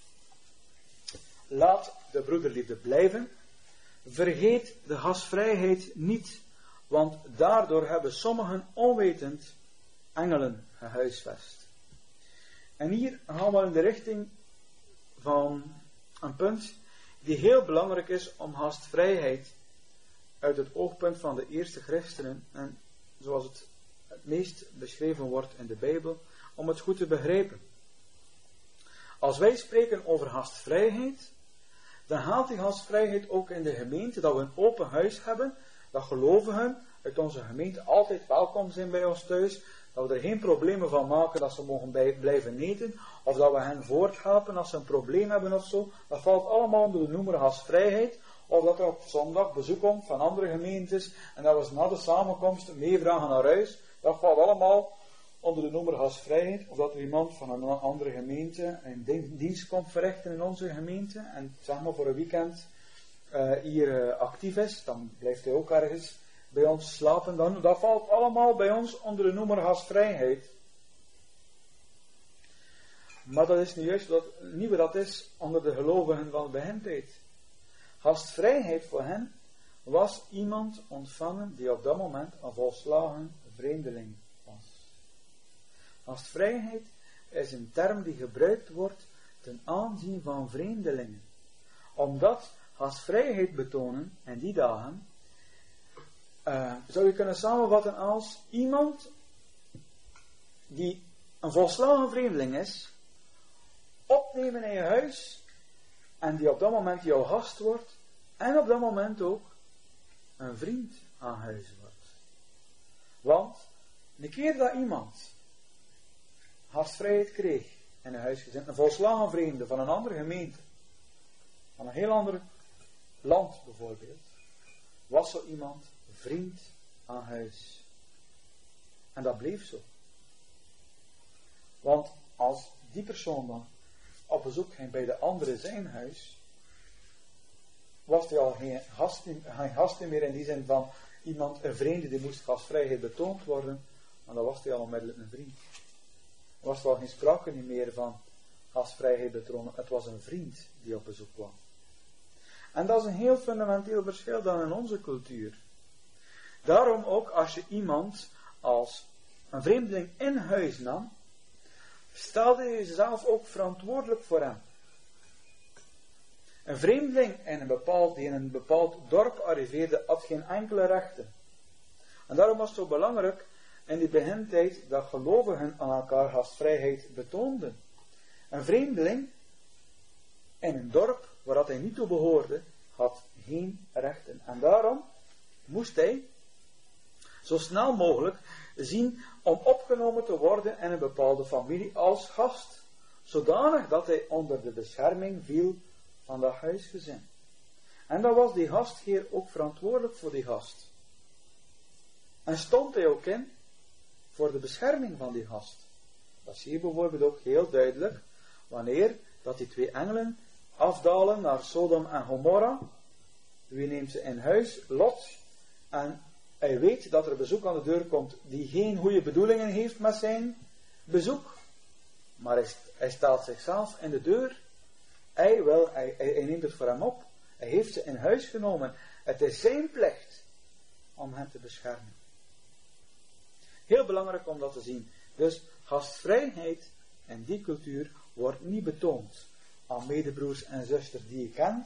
Laat de broederliefde blijven. Vergeet de gastvrijheid niet, want daardoor hebben sommigen onwetend engelen gehuisvest. En hier gaan we in de richting van een punt die heel belangrijk is om gastvrijheid uit het oogpunt van de eerste christenen, en zoals het meest beschreven wordt in de Bijbel, om het goed te begrijpen. Als wij spreken over gastvrijheid, dan haalt die gastvrijheid ook in de gemeente, dat we een open huis hebben, dat gelovigen uit onze gemeente altijd welkom zijn bij ons thuis. Dat we er geen problemen van maken dat ze mogen blijven eten. Of dat we hen voorthelpen als ze een probleem hebben of zo. Dat valt allemaal onder de noemer gastvrijheid. Of dat er op zondag bezoek komt van andere gemeentes. En dat we ze na de samenkomst meevragen naar huis. Dat valt allemaal onder de noemer gastvrijheid. Of dat er iemand van een andere gemeente een dienst komt verrichten in onze gemeente. En zeg maar voor een weekend hier actief is. Dan blijft hij ook ergens bij ons slapen. Dan, dat valt allemaal bij ons onder de noemer gastvrijheid. Maar dat is nu juist niet wat dat is onder de gelovigen van de begintijd. Gastvrijheid voor hen was iemand ontvangen die op dat moment een volslagen vreemdeling was. Gastvrijheid is een term die gebruikt wordt ten aanzien van vreemdelingen. Omdat gastvrijheid betonen in die dagen, zou je kunnen samenvatten als iemand die een volslagen vreemdeling is, opnemen in je huis en die op dat moment jouw gast wordt en op dat moment ook een vriend aan huis wordt. Want een keer dat iemand gastvrijheid kreeg in een huisgezin, een volslagen vreemde van een andere gemeente, van een heel ander land bijvoorbeeld, was zo iemand vriend aan huis. En dat bleef zo. Want als die persoon dan op bezoek ging bij de andere zijn huis, was hij al geen gast meer in die zin van iemand, een vreemde die moest gastvrijheid betoond worden, maar dan was hij al onmiddellijk een vriend. Er was al geen sprake meer van gastvrijheid betonen, het was een vriend die op bezoek kwam. En dat is een heel fundamenteel verschil dan in onze cultuur. Daarom ook als je iemand als een vreemdeling in huis nam, stelde je jezelf ook verantwoordelijk voor hem. Een vreemdeling die in een bepaald dorp arriveerde, had geen enkele rechten. En daarom was het zo belangrijk in die begintijd dat gelovigen aan elkaar gastvrijheid betoonden. Een vreemdeling in een dorp waar hij niet toe behoorde, had geen rechten. En daarom moest hij zo snel mogelijk zien om opgenomen te worden in een bepaalde familie als gast, zodanig dat hij onder de bescherming viel van dat huisgezin. En dan was die gastheer ook verantwoordelijk voor die gast. En stond hij ook in voor de bescherming van die gast. Dat zie je bijvoorbeeld ook heel duidelijk wanneer dat die 2 engelen afdalen naar Sodom en Gomorra. Wie neemt ze in huis? Lot. En hij weet dat er bezoek aan de deur komt die geen goede bedoelingen heeft met zijn bezoek. Maar hij stelt zichzelf in de deur. Hij neemt het voor hem op. Hij heeft ze in huis genomen. Het is zijn plicht om hen te beschermen. Heel belangrijk om dat te zien. Dus gastvrijheid in die cultuur wordt niet betoond aan medebroers en zusters die je kent.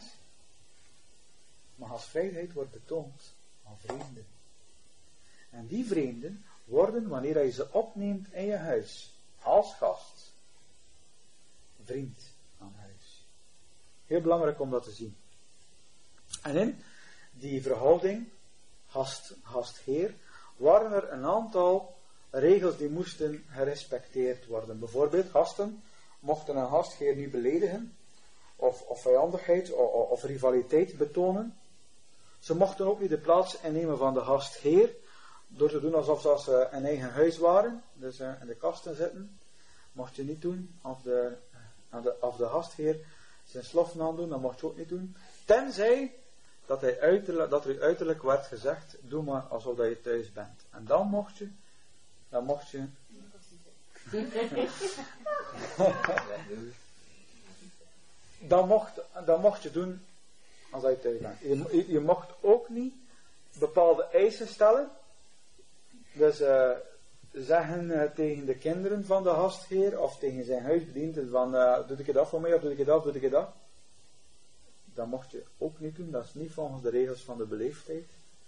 Maar gastvrijheid wordt betoond aan vreemden. En die vreemden worden, wanneer je ze opneemt in je huis, als gast, vriend aan huis. Heel belangrijk om dat te zien. En in die verhouding, gastheer, waren er een aantal regels die moesten gerespecteerd worden. Bijvoorbeeld, gasten mochten een gastheer niet beledigen, of vijandigheid, of rivaliteit betonen. Ze mochten ook niet de plaats innemen van de gastheer, door te doen alsof ze in eigen huis waren, dus in de kasten zitten. Mocht je niet doen, of de gastheer zijn sloffen aandoen, dat mocht je ook niet doen. Tenzij dat er uiterlijk werd gezegd, doe maar alsof je thuis bent. En dan mocht je dan mocht je doen als je thuis bent. Je mocht ook niet bepaalde eisen stellen. Dus zeggen tegen de kinderen van de gastheer of tegen zijn huisbedienden van doe ik het af voor mij of doe ik het af, doe ik het af. Dat mocht je ook niet doen, dat is niet volgens de regels van de beleefdheid.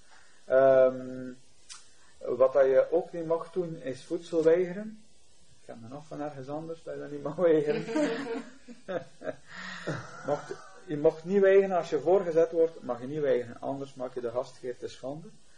Wat dat je ook niet mag doen is voedsel weigeren. Ik heb me nog van ergens anders dat je dat niet mag weigeren. Je mocht niet weigeren als je voorgezet wordt, mag je niet weigeren, anders maak je de gastheer te schande.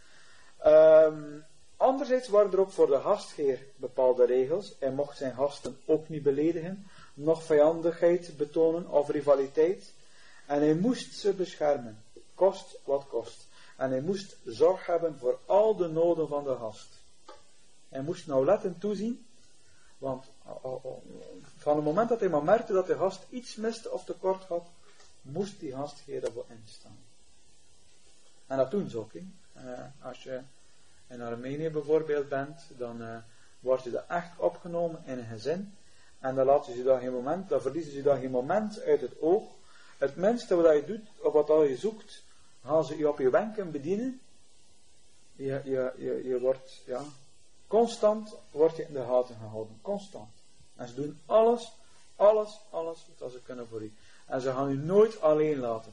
Anderzijds waren er ook voor de gastheer bepaalde regels. Hij mocht zijn gasten ook niet beledigen, noch vijandigheid betonen of rivaliteit. En hij moest ze beschermen, kost wat kost. En hij moest zorg hebben voor al de noden van de gast. Hij moest nauwlettend toezien, want van het moment dat hij maar merkte dat de gast iets miste of tekort had, moest die gastheer ervoor instaan. En dat doen ze ook. Als je in Armenië bijvoorbeeld bent, dan wordt je daar echt opgenomen in een gezin. En dan laten ze daar geen moment, dan verliezen ze daar geen moment uit het oog. Het minste wat je doet, of wat je zoekt, gaan ze je op je wenken bedienen. Je wordt, constant word je in de gaten gehouden. Constant. En ze doen alles wat ze kunnen voor u. En ze gaan u nooit alleen laten.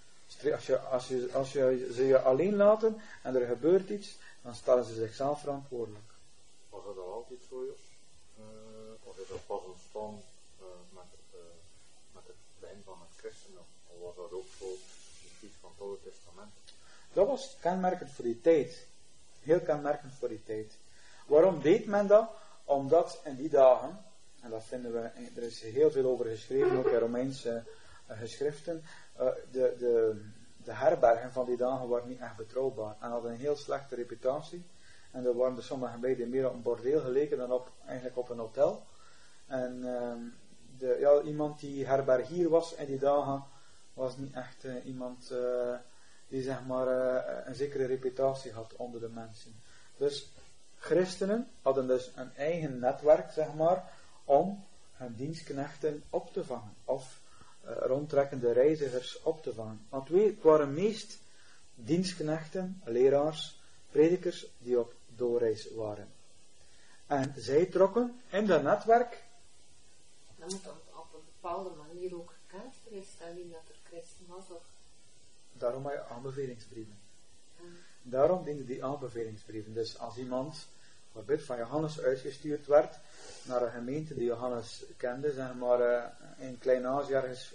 Als je ze je alleen laten en er gebeurt iets, dan stellen ze zichzelf verantwoordelijk. Was dat al altijd zo, Jos? Of is dat pas ontstaan met het begin van het christendom? Of was dat ook zo iets van het Oude Testament? Dat was kenmerkend voor die tijd. Heel kenmerkend voor die tijd. Waarom deed men dat? Omdat in die dagen, en dat vinden we, er is heel veel over geschreven, ook in Romeinse geschriften, de herbergen van die dagen waren niet echt betrouwbaar en hadden een heel slechte reputatie. En er waren er sommigen bij die meer op een bordeel geleken dan eigenlijk op een hotel. En iemand die herbergier was in die dagen, was niet echt iemand die zeg maar een zekere reputatie had onder de mensen. Dus christenen hadden dus een eigen netwerk, zeg maar, om hun dienstknechten op te vangen. Of rondtrekkende reizigers op te vangen. Want het waren meest dienstknechten, leraars, predikers die op doorreis waren. En zij trokken in dat netwerk. Dan moet dat op een bepaalde manier ook gekend geweest zijn wie dat er christen was. Of... Daarom had je aanbevelingsbrieven. Daarom dienden die aanbevelingsbrieven. Dus als iemand, bijvoorbeeld van Johannes uitgestuurd werd naar een gemeente die Johannes kende, zeg maar in Klein-Azië ergens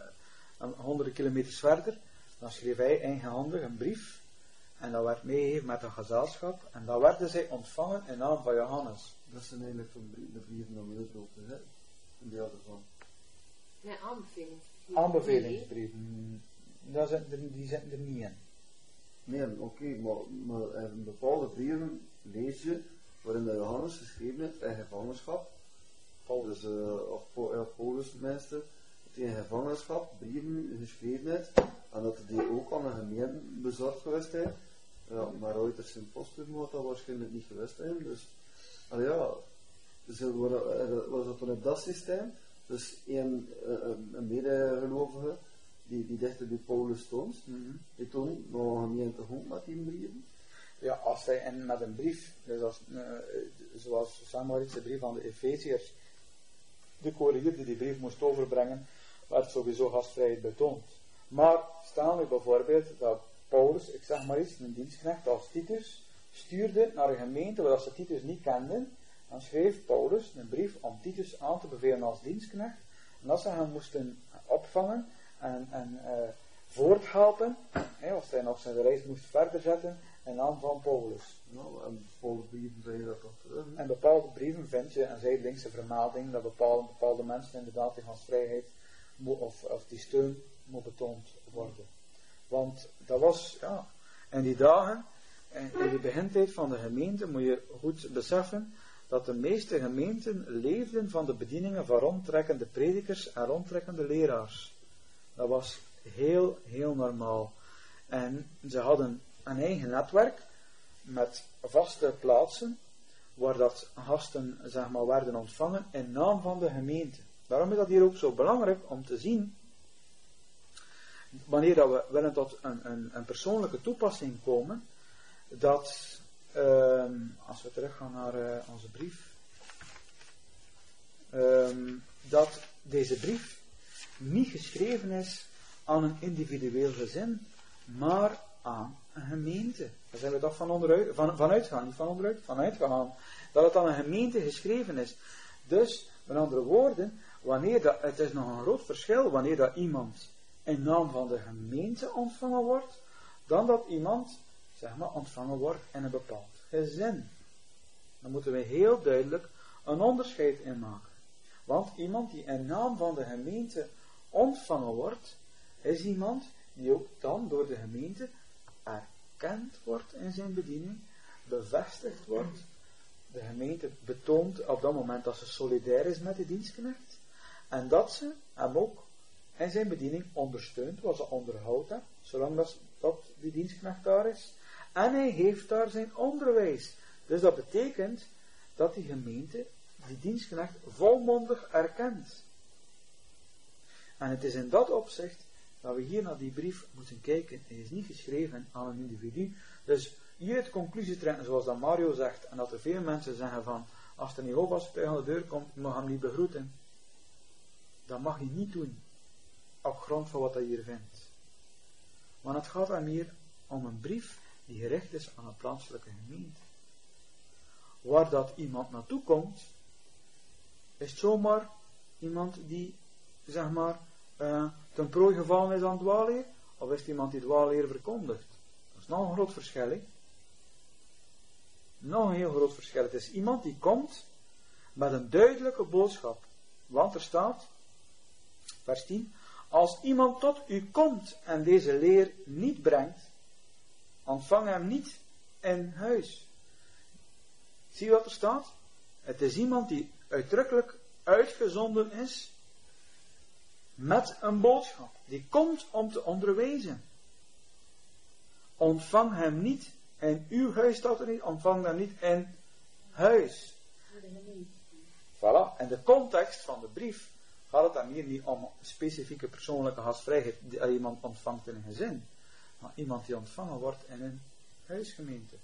100 kilometers verder, dan schreef hij eigenhandig een brief en dat werd meegegeven met een gezelschap en dan werden zij ontvangen in naam van Johannes. Dat zijn eigenlijk de brieven om heel veel te hebben. Een deel ervan. Nee, aanbevelingsbrieven. Aanbevelingsbrieven, die zitten er niet in. Nee, oké, maar in bepaalde brieven lees je waarin de Johannes geschreven heeft in gevangenschap. Paulus. Dus, of Paulus tenminste, dat hij in gevangenschap brieven geschreven heeft en dat hij die ook aan een gemeente bezorgd geweest heeft. Ja, maar ooit is zijn postuur moet dat waarschijnlijk niet geweest zijn. Dus, dus was dat dan op dat systeem? Dus een medegelovige die dichter bij Paulus stond, die toen nog een gemeente goed met die brieven. Ja, als hij met een brief, dus zoals Samuel's brief aan de Efeziërs, de koerier die brief moest overbrengen, werd sowieso gastvrijheid betoond. Maar stel nu bijvoorbeeld dat Paulus, ik zeg maar iets, een dienstknecht als Titus, stuurde naar een gemeente waar ze Titus niet kenden, dan schreef Paulus een brief om Titus aan te bevelen als dienstknecht, en dat ze hem moesten opvangen en voorthelpen, of hij nog zijn reis moest verder zetten, in naam van Paulus. Nou, en bepaalde brieven zei je dat toch terug? En bepaalde brieven vind je, en zijdelingse vermelding, dat bepaalde mensen inderdaad die gastvrijheid of die steun moet betoond worden. Want dat was, in die dagen, in de begintijd van de gemeente, moet je goed beseffen, dat de meeste gemeenten leefden van de bedieningen van rondtrekkende predikers en rondtrekkende leraars. Dat was heel, heel normaal. En ze hadden een eigen netwerk met vaste plaatsen waar dat gasten zeg maar werden ontvangen in naam van de gemeente. Daarom is dat hier ook zo belangrijk om te zien, wanneer dat we willen tot een persoonlijke toepassing komen, dat als we teruggaan naar onze brief, dat deze brief niet geschreven is aan een individueel gezin, maar aan een gemeente. Daar zijn we toch vanuitgegaan, niet van onderuit, vanuitgegaan, dat het aan een gemeente geschreven is. Dus, met andere woorden, het is nog een groot verschil wanneer dat iemand in naam van de gemeente ontvangen wordt, dan dat iemand zeg maar, ontvangen wordt in een bepaald gezin. Dan moeten we heel duidelijk een onderscheid in maken. Want iemand die in naam van de gemeente ontvangen wordt, is iemand die ook dan door de gemeente erkend wordt in zijn bediening, bevestigd wordt. De gemeente betoont op dat moment dat ze solidair is met de dienstknecht en dat ze hem ook in zijn bediening ondersteunt, wat ze onderhoudt, zolang dat die dienstknecht daar is. En hij heeft daar zijn onderwijs. Dus dat betekent dat die gemeente die dienstknecht volmondig erkent. En het is in dat opzicht dat we hier naar die brief moeten kijken. Hij is niet geschreven aan een individu. Dus hier het conclusie trekken, zoals dat Mario zegt, en dat er veel mensen zeggen van, als er Jehovah's getuige aan de deur komt, mag hem niet begroeten. Dat mag je niet doen, op grond van wat hij hier vindt. Want het gaat hem hier om een brief die gericht is aan een plaatselijke gemeente. Waar dat iemand naartoe komt, is het zomaar iemand die, zeg maar, ten prooi gevallen is aan dwaalleer, of is het iemand die dwaalleer verkondigt? Dat is nog een groot verschil, hè? Nog een heel groot verschil. Het is iemand die komt met een duidelijke boodschap. Want er staat, vers 10, als iemand tot u komt en deze leer niet brengt, ontvang hem niet in huis. Zie je wat er staat? Het is iemand die uitdrukkelijk uitgezonden is met een boodschap. Die komt om te onderwijzen. Ontvang hem niet in uw huis, staat er niet. Ontvang hem niet in huis. Voilà. En de context van de brief gaat het dan hier niet om specifieke persoonlijke gastvrijheid die iemand ontvangt in een gezin. Maar iemand die ontvangen wordt in een huisgemeente.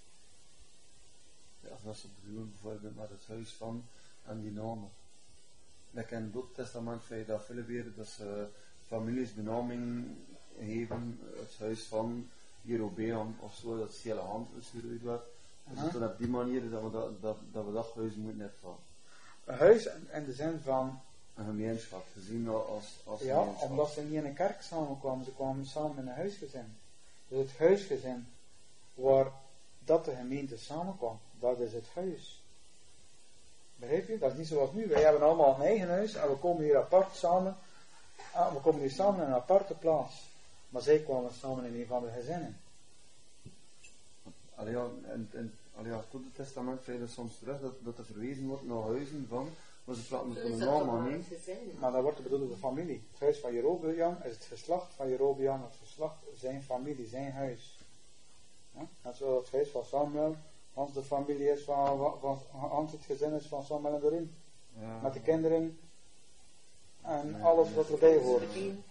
Ja, dat is op de bedoeling bijvoorbeeld met het huis van en die namen. Like in het Oude Testament vind je dat veel weer, dat ze families benaming geven, het huis van Jerobeam of zo, dat het hele hand geroeid wordt. Dus dan op die manier dat we dat huis moeten ervaren. Een huis in de zin van een gemeenschap, gezien als ja, gemeenschap. Omdat ze niet in een kerk samenkwamen, ze kwamen samen in een huisgezin. Dus het huisgezin waar dat de gemeente samenkwam, dat is het huis. Begrijp je? Dat is niet zoals nu. Wij hebben allemaal een eigen huis en we komen hier apart samen. We komen hier samen in een aparte plaats. Maar zij kwamen samen in een van de gezinnen. Allee, het Oude Testament vind je soms terug dat er verwezen wordt naar huizen van, maar ze praten met een naam niet. Maar dan wordt er bedoeld de familie. Het huis van Jerobeam is het geslacht van Jerobeam, het geslacht, zijn familie, zijn huis. Ja? Net zoals het huis van Samuel, Hans de familie is van Hans het gezin is van Samuel en Doreen. Ja. Met de kinderen en alles wat erbij hoort.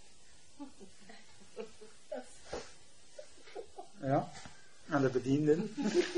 Ja, en de bedienden.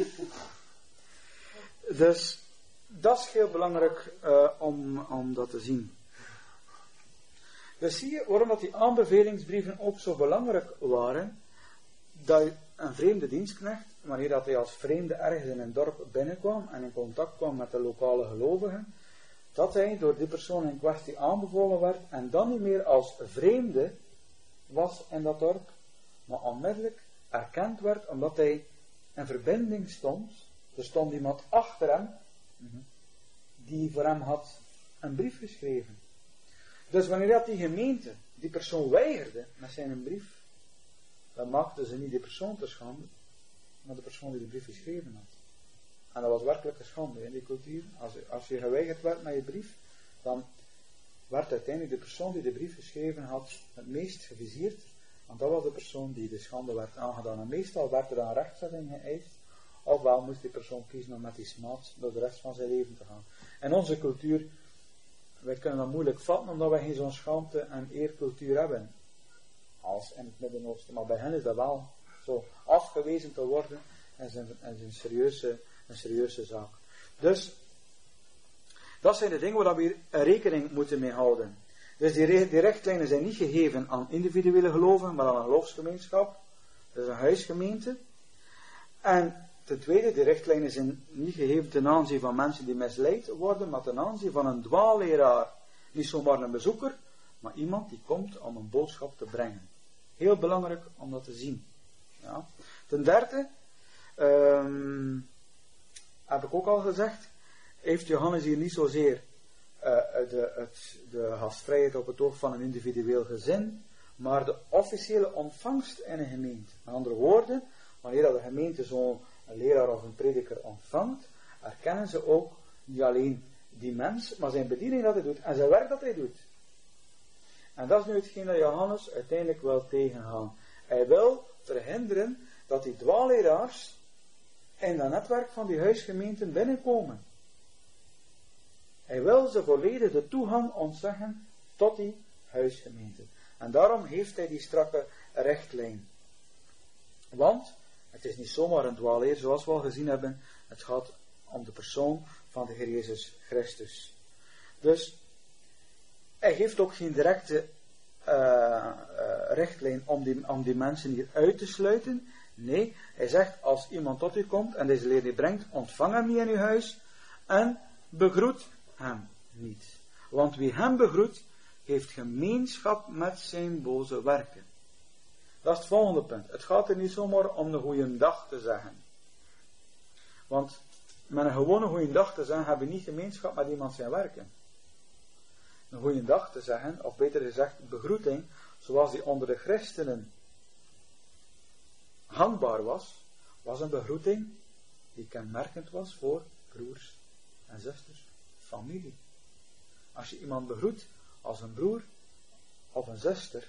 Dus dat is heel belangrijk om dat te zien. Dus zie je waarom dat die aanbevelingsbrieven ook zo belangrijk waren, dat een vreemde dienstknecht, wanneer dat hij als vreemde ergens in een dorp binnenkwam en in contact kwam met de lokale gelovigen, dat hij door die persoon in kwestie aanbevolen werd en dan niet meer als vreemde was in dat dorp, maar onmiddellijk erkend werd omdat hij in verbinding stond. Er stond iemand achter hem die voor hem had een brief geschreven. Dus wanneer dat die gemeente die persoon weigerde met zijn brief, dan maakte ze niet die persoon te schande, maar de persoon die de brief geschreven had. En dat was werkelijk een schande in die cultuur. Als je geweigerd werd met je brief, dan werd uiteindelijk de persoon die de brief geschreven had het meest geviseerd, want dat was de persoon die de schande werd aangedaan. En meestal werd er dan rechtzetting geëist, ofwel moest die persoon kiezen om met die smaad door de rest van zijn leven te gaan. In onze cultuur, wij kunnen dat moeilijk vatten, omdat wij geen zo'n schaamte- en eercultuur hebben, als in het Midden-Oosten. Maar bij hen is dat wel zo afgewezen te worden, en is een serieuze zaak. Dus, dat zijn de dingen waar we hier rekening moeten mee houden. Dus die richtlijnen zijn niet gegeven aan individuele gelovigen, maar aan een geloofsgemeenschap. Dat is een huisgemeente. En ten tweede, die richtlijnen zijn niet gegeven ten aanzien van mensen die misleid worden, maar ten aanzien van een dwaalleraar. Niet zomaar een bezoeker, maar iemand die komt om een boodschap te brengen. Heel belangrijk om dat te zien. Ja. Ten derde, heb ik ook al gezegd, heeft Johannes hier niet zozeer de gastvrijheid op het oog van een individueel gezin, maar de officiële ontvangst in een gemeente. Met andere woorden, wanneer dat de gemeente zo'n leraar of een prediker ontvangt, erkennen ze ook niet alleen die mens, maar zijn bediening dat hij doet en zijn werk dat hij doet. En dat is nu hetgeen dat Johannes uiteindelijk wil tegengaan. Hij wil verhinderen dat die dwaalleraars in dat netwerk van die huisgemeenten binnenkomen. Hij wil ze volledig de toegang ontzeggen tot die huisgemeenten. En daarom heeft hij die strakke richtlijn. Want het is niet zomaar een dwaalleer zoals we al gezien hebben. Het gaat om de persoon van de Heer Jezus Christus. Dus hij geeft ook geen directe richtlijn om die mensen hier uit te sluiten. Nee, hij zegt als iemand tot u komt en deze leer die brengt, ontvang hem niet in uw huis en begroet hem niet. Want wie hem begroet, heeft gemeenschap met zijn boze werken. Dat is het volgende punt. Het gaat er niet zomaar om een goeiedag te zeggen. Want met een gewone goeiedag te zeggen, heb je niet gemeenschap met iemand zijn werken. Een goeiedag te zeggen, of beter gezegd, begroeting, zoals die onder de christenen gangbaar was, was een begroeting die kenmerkend was voor broers en zusters, familie. Als je iemand begroet als een broer of een zuster,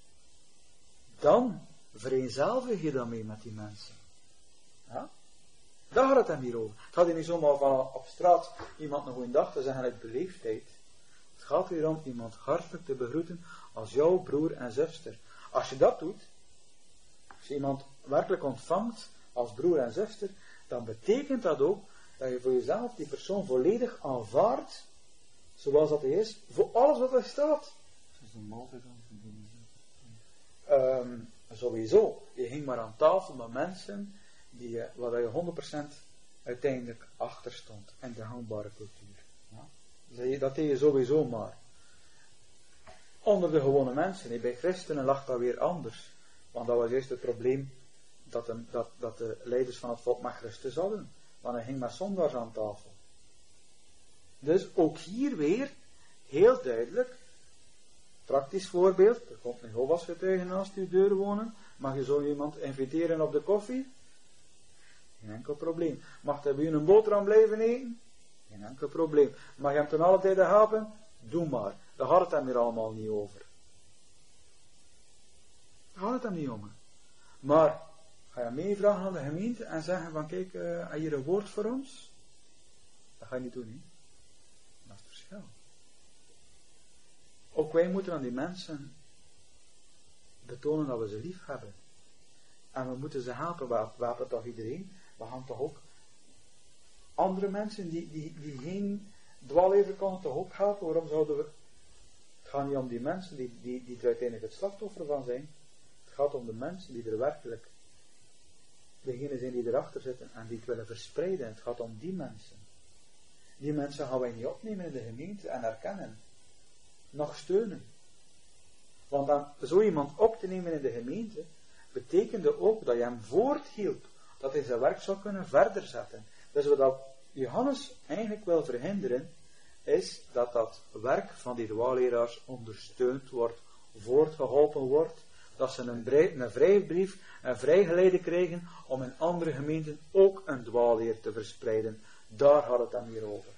dan vereenzelvig je daarmee met die mensen. Ja? Daar gaat het hem hier over. Het gaat hier niet zomaar van op straat iemand een goede dag te zeggen uit beleefdheid. Het gaat hier om iemand hartelijk te begroeten als jouw broer en zuster. Als je dat doet, als je iemand werkelijk ontvangt als broer en zuster, dan betekent dat ook dat je voor jezelf die persoon volledig aanvaardt, zoals dat hij is, voor alles wat er staat. Dat is een maaltijd aan te doen. Sowieso. Je ging maar aan tafel met mensen waar je 100% uiteindelijk achter stond in de gangbare cultuur. Ja? Dat deed je sowieso maar. Onder de gewone mensen, bij christenen lag dat weer anders. Want dat was eerst het probleem dat de leiders van het volk met Christus hadden. Want hij ging met zondaars aan tafel. Dus ook hier weer, heel duidelijk, praktisch voorbeeld, er komt een Jehovah's getuige naast uw deur wonen, mag je zo iemand inviteren op de koffie? Geen enkel probleem. Mag hij bij u een boterham blijven eten? Geen enkel probleem. Mag je hem ten alle tijde helpen? Doe maar. Daar gaat het hem hier allemaal niet over. Daar gaat het hem niet om. Maar, ga je meevragen aan de gemeente en zeggen van kijk, heb je hier een woord voor ons? Dat ga je niet doen, hè? Dat is het verschil. Ook wij moeten aan die mensen betonen dat we ze lief hebben. En we moeten ze helpen. We helpen toch iedereen? We gaan toch ook andere mensen die geen dwaallever konden toch ook helpen? Waarom zouden we... Het gaat niet om die mensen die er uiteindelijk het slachtoffer van zijn. Het gaat om de mensen die er werkelijk degene zijn die erachter zitten en die het willen verspreiden. Het gaat om die mensen. Die mensen gaan wij niet opnemen in de gemeente en erkennen. Nog steunen. Want dan zo iemand op te nemen in de gemeente, betekende ook dat je hem voorthielp, dat hij zijn werk zou kunnen verder zetten. Dus wat Johannes eigenlijk wil verhinderen, is dat dat werk van die dwaalleraars ondersteund wordt, voortgeholpen wordt, dat ze een vrijbrief, een vrijgeleide krijgen om in andere gemeenten ook een dwaalleer te verspreiden. Daar gaat het dan hier over.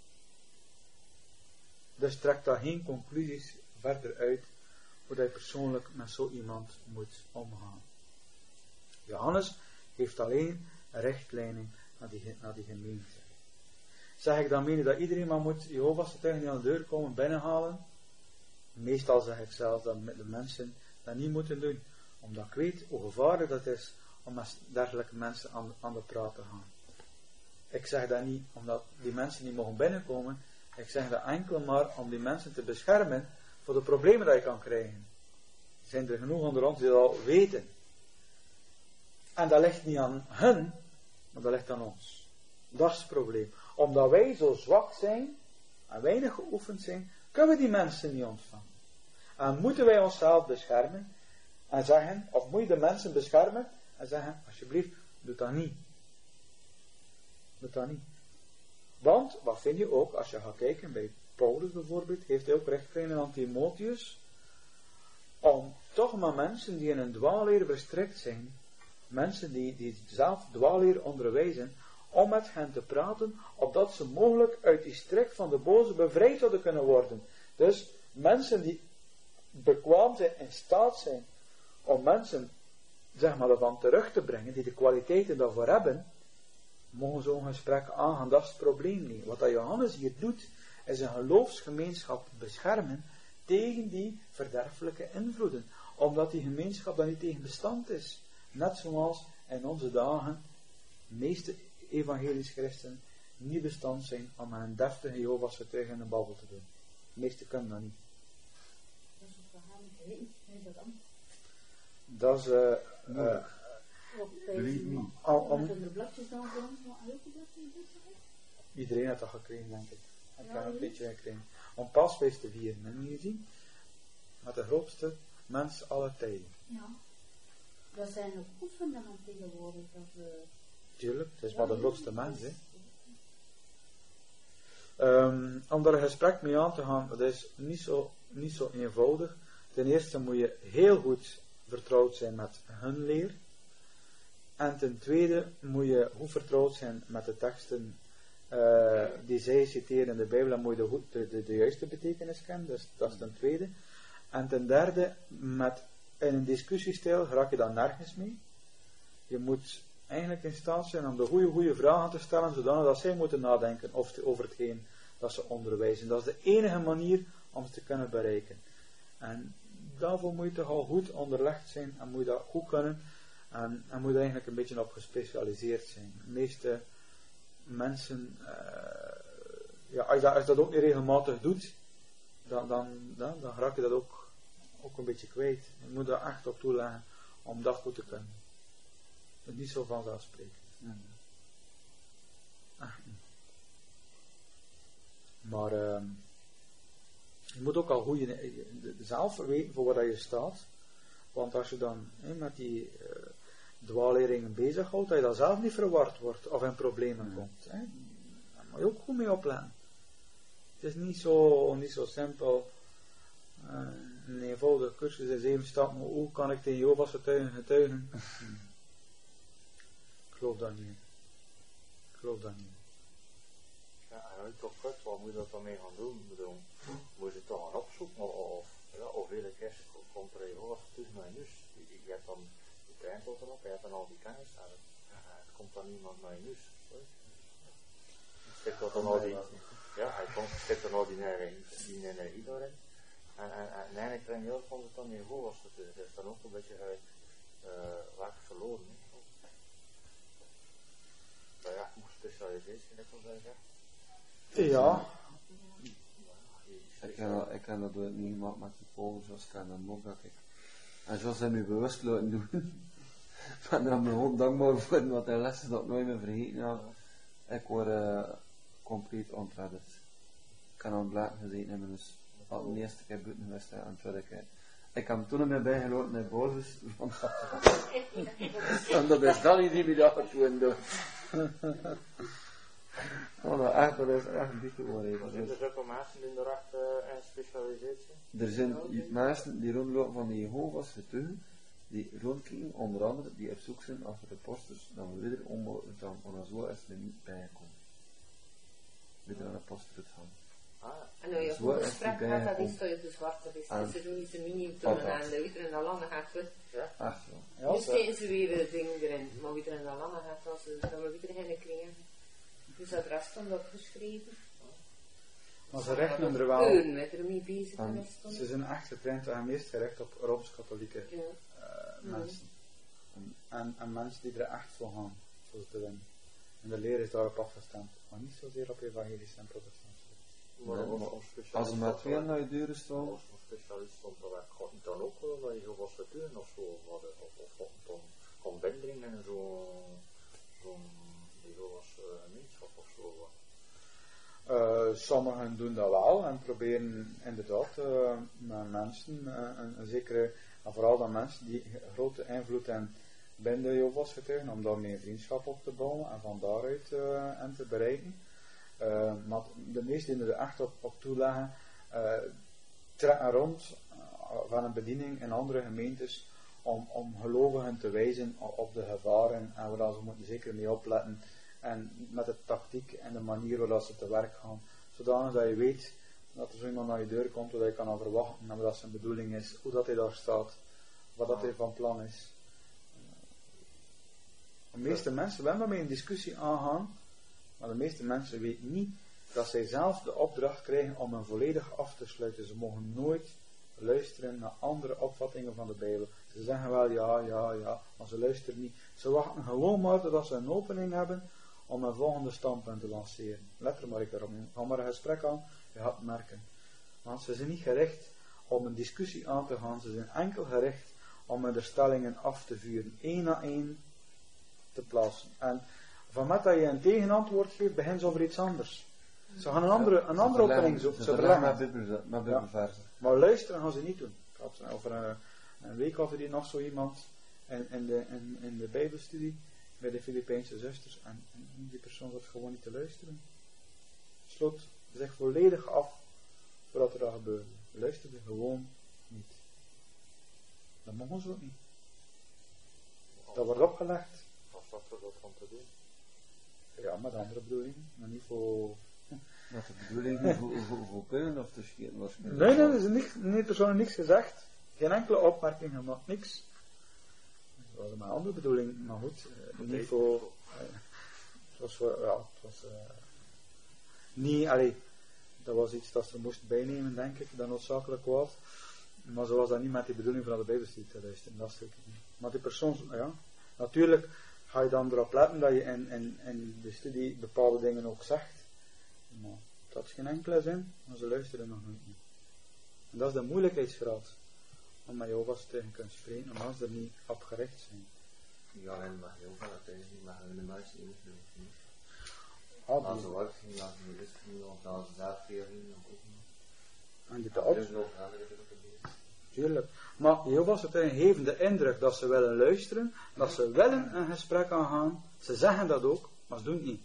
Dus trek daar geen conclusies verder uit hoe je persoonlijk met zo iemand moet omgaan. Johannes heeft alleen richtlijnen naar die gemeente. Zeg ik dan meen dat iedereen maar moet Jehovah's getuigen die aan de deur komen binnenhalen? Meestal zeg ik zelf dat de mensen dat niet moeten doen, omdat ik weet hoe gevaarlijk dat is om met dergelijke mensen aan de praat te gaan. Ik zeg dat niet omdat die mensen niet mogen binnenkomen. Ik zeg dat enkel maar om die mensen te beschermen voor de problemen die je kan krijgen. Er zijn er genoeg onder ons die dat al weten. En dat ligt niet aan hen, maar dat ligt aan ons. Dat is het probleem. Omdat wij zo zwak zijn en weinig geoefend zijn, kunnen we die mensen niet ontvangen. En moeten wij onszelf beschermen en zeggen, of moet je de mensen beschermen en zeggen, alsjeblieft, doe dat niet. Doe dat niet. Want, wat vind je ook, als je gaat kijken, bij Paulus bijvoorbeeld, heeft hij ook richtlijnen aan Timotheus, om toch maar mensen die in een dwaalleer verstrikt zijn, mensen die zelf dwaalleer onderwijzen, om met hen te praten, opdat ze mogelijk uit die strik van de boze bevrijd zouden kunnen worden. Dus mensen die bekwaam zijn, in staat zijn, om mensen, zeg maar, ervan terug te brengen, die de kwaliteiten daarvoor hebben, mogen zo'n gesprek aangaan. Dat is het probleem niet. Wat dat Johannes hier doet, is een geloofsgemeenschap beschermen tegen die verderfelijke invloeden. Omdat die gemeenschap dan niet tegen bestand is. Net zoals in onze dagen de meeste evangelische christenen niet bestand zijn om aan een deftige Jehovah's getuige in een babbel te doen. De meeste kunnen dat niet. Dat is iedereen heeft dat gekregen, denk ik. Ik heb een beetje gekregen. Om Paasfeest te vieren, heb je gezien? Met de grootste mens aller tijden. Ja. Dat zijn ook oefenen tegenwoordig. Tuurlijk, het is maar de grootste mens, hè. Om daar een gesprek mee aan te gaan, dat is niet zo eenvoudig. Ten eerste moet je heel goed vertrouwd zijn met hun leer. En ten tweede moet je goed vertrouwd zijn met de teksten die zij citeren in de Bijbel. Dan moet je de juiste betekenis kennen, dus dat is ten tweede. En ten derde, in een discussiestijl raak je dan nergens mee. Je moet eigenlijk in staat zijn om de goede vragen te stellen, zodat zij moeten nadenken over hetgeen dat ze onderwijzen. Dat is de enige manier om ze te kunnen bereiken. En daarvoor moet je toch al goed onderlegd zijn en moet je dat goed kunnen en moet je eigenlijk een beetje op gespecialiseerd zijn. De meeste mensen, als je dat ook niet regelmatig doet, dan raak je dat ook een beetje kwijt. Je moet daar echt op toeleggen om dat goed te kunnen. Het is niet zo vanzelfsprekend. Echt niet. Maar je moet ook al goed zelf weten voor waar je staat. Want als je dan met die dwaalleringen bezighoudt, dat je dan zelf niet verward wordt of in problemen komt. Daar moet je ook goed mee opletten. Het is niet zo simpel. Een eenvoudige cursus in 7 stappen. Hoe kan ik tegen Jehovah's getuigen? Ik geloof dat niet. Ja, en als je toch kort, wat moet je dat dan mee gaan doen? Moet je het toch gaan opzoeken? Of hele kerst komt er Jehovah's tussen naar je neus? Je hebt dan de treintot erop, je hebt dan al die kennis. Het komt dan niemand naar je neus. Stikt dat dan al die... Ja, hij stikt dan al die energie daarin. En eigenlijk krijg je heel van het dan Jehovah's getuigen. Dat is dan ook een beetje werk verloren. Ja, ik moet specialiseren, kan ik wel zeggen. Ja. Ik kan dat niet gemaakt met die Paulus, zoals ik kan dat ook dat ik. En zoals hij me bewust laten doen. Ik ben er me ook dankbaar voor, want hij lessen dat nooit meer vergeten. Ja. Ik word compleet ontredderd. Ik kan aan het blijven gezeten hebben, dus al de eerste keer buiten geweest aan het ik heb hem toen ermee bijgelopen naar Bozus, want dat is dan niet die me dat doen doet. Dat is echt een beetje oorlog. Zijn er zoveel mensen die er echt in specialiseerd zijn? Er zijn mensen die rondlopen van de Jehovah's getuigen, die rondkijken, onder andere, die op zoek zijn achter de posters, dan we weer dan zo is er niet bijgekomen. Weer aan de poster het gaan. En nou, je hebt een gesprek gehad, dat is toch de zwarte list. Dus ze doen iets niet tonen aan de wie er in de landen gaat. Ach ja. Nu steken ze weer het ding erin, maar wie er in de landen gaat, dan we weer geen kringen. Dus dat rest stond opgeschreven. Maar ze richten er wel. Ze zijn echt getraind en meest gericht op Rooms-katholieke mensen. En mensen die er echt voor gaan, zoals te winnen. En de leer is daarop afgestemd, maar niet zozeer op evangelische en protestantse. Als er maar twee naar je deuren staan. Als een specialist stond, dan gaat het dan ook wel dat je zo was getuigen of zo, of dan convendering en zo'n gemeenschap of zo. Sommigen doen dat wel en proberen inderdaad met mensen een zekere, en vooral dan mensen die grote invloed en binnen de Jehovah's getuigen, om daarmee een vriendschap op te bouwen en van daaruit en te bereiken. Maar de meesten die er echt op toeleggen, trekken rond van een bediening in andere gemeentes om gelovigen te wijzen op de gevaren en waar ze moeten zeker mee opletten en met de tactiek en de manier waarop ze te werk gaan, zodanig dat je weet dat er zo iemand naar je deur komt waar je kan aan verwachten en wat zijn bedoeling is, hoe dat hij daar staat, wat dat hij van plan is. De meeste mensen willen daarmee een discussie aangaan, maar de meeste mensen weten niet dat zij zelf de opdracht krijgen om hen volledig af te sluiten. Ze mogen nooit luisteren naar andere opvattingen van de Bijbel. Ze zeggen wel ja, maar ze luisteren niet. Ze wachten gewoon maar totdat ze een opening hebben om een volgende standpunt te lanceren. Let er maar een keer op. Ga maar een gesprek aan, je gaat het merken. Want ze zijn niet gericht om een discussie aan te gaan, ze zijn enkel gericht om de stellingen af te vuren, één na één te plaatsen. En van met dat je een tegenantwoord geeft, begin ze over iets anders. Ze gaan een andere opening zoeken. Ze verleggen met Bibelversen. Maar luisteren gaan ze niet doen. Over een week hadden die nog zo iemand in de Bijbelstudie bij de Filipijnse zusters en die persoon zat gewoon niet te luisteren. Sloot zich volledig af voordat er dat gebeurde. Luisterde gewoon niet. Dat mogen ze ook niet. Dat wordt opgelegd. Als dat er wat van te doen. Ja, met andere bedoelingen, maar niet voor... Met de bedoeling voor pillen of te schieten waarschijnlijk. Nee, er is niet persoonlijk niks gezegd. Geen enkele opmerking gemaakt, niks. Dat was een andere bedoeling, maar goed, niet voor... het was niet, dat was iets dat ze moesten bijnemen, denk ik, dat noodzakelijk was. Maar zo was dat niet met die bedoeling van de Bijbelstudie te luisteren, dat stuk niet. Maar die persoon, ja, natuurlijk ga je dan erop letten dat je in de studie bepaalde dingen ook zegt. Maar dat is geen enkele zin, maar ze luisteren nog nooit niet. En dat is de moeilijkheidsgraad om met Jehovah's tegen te kunnen spreken, omdat ze er niet op gericht zijn. Ja, en mag Jehovah dat is niet, maar de mensen niet geloven. Ah, ze werk ging, laten ze lust ging, of laten ze daar veel ging, of ook niet. en dit Dat is nog andere dingen. tuurlijk. Maar Jehovah's geven de indruk dat ze willen luisteren, dat ze willen een gesprek aangaan. Ze zeggen dat ook, maar ze doen het niet.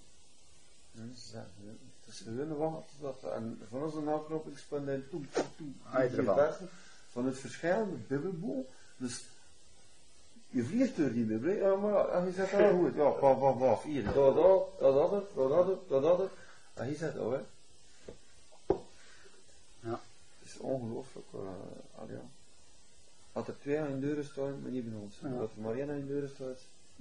Ze willen wachten en van ons een aanknopingspunt en toe. Van het verschillende Bijbelboek. Dus je vliegt door die Bijbel, ja, maar en je zegt wel goed, ja, paf, hier, dat. En je zegt dat, hè. Ja. Het is ongelooflijk, ja. Als er 2 aan de deuren staan, maar niet bij ons. Ja. Dat er maar 1 aan de deuren staat,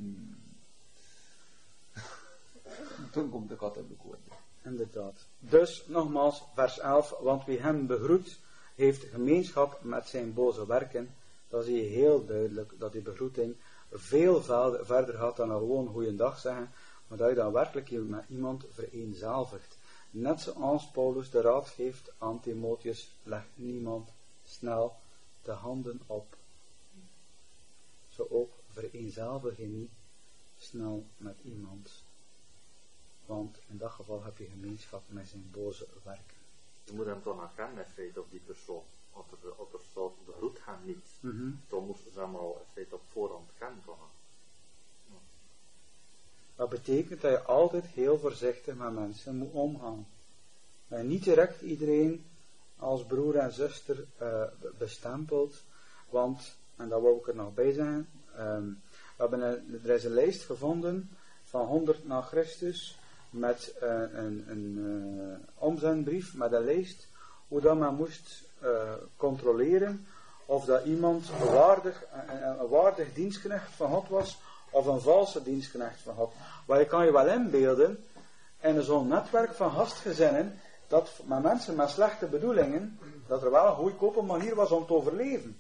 dan komt de kat uit de koord. Inderdaad. Dus, nogmaals, vers 11, want wie hem begroet, heeft gemeenschap met zijn boze werken. Dan zie je heel duidelijk dat die begroeting veel verder gaat dan gewoon goeiedag zeggen, maar dat je dan werkelijk met iemand vereenzelvigt. Net zoals Paulus de raad geeft aan Timotheus, legt niemand snel de handen op. Zo ook vereenzelvig je niet snel met iemand. Want in dat geval heb je gemeenschap met zijn boze werken. Je moet hem toch herkennen in feite op die persoon. Als er staat, begroet hem niet. Dan moesten ze hem al in feite op voorhand kennen van hem. Ja. Dat betekent dat je altijd heel voorzichtig met mensen moet omgaan. Dat je niet direct iedereen als broer en zuster bestempelt. Want, en dat wil ik er nog bij zeggen, er is een lijst gevonden van 100 na Christus met een omzendbrief met een lijst hoe dat men moest controleren of dat iemand een waardig dienstknecht van God was of een valse dienstknecht van God. Maar je kan je wel inbeelden in zo'n netwerk van gastgezinnen dat met mensen met slechte bedoelingen dat er wel een goedkope manier was om te overleven.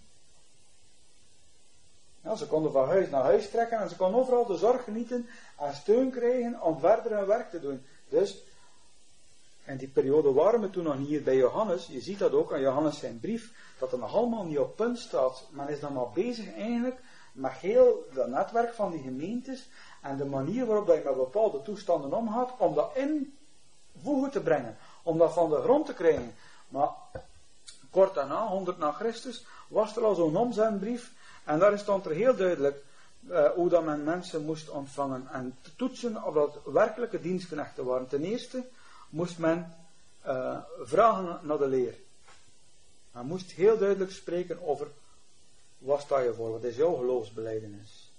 Ja, ze konden van huis naar huis trekken en ze konden overal de zorg genieten en steun krijgen om verder hun werk te doen. Dus, in die periode waren we toen nog niet hier bij Johannes, je ziet dat ook aan Johannes zijn brief, dat er nog allemaal niet op punt staat. Men is dan maar bezig eigenlijk met heel dat netwerk van die gemeentes en de manier waarop dat je met bepaalde toestanden omgaat, om dat in voegen te brengen, om dat van de grond te krijgen. Maar kort daarna, 100 na Christus, was er al zo'n omzendbrief en daar stond er heel duidelijk, hoe dat men mensen moest ontvangen en te toetsen of dat werkelijke dienstknechten waren. Ten eerste moest men vragen naar de leer. Men moest heel duidelijk spreken over wat sta je voor, wat is jouw geloofsbelijdenis.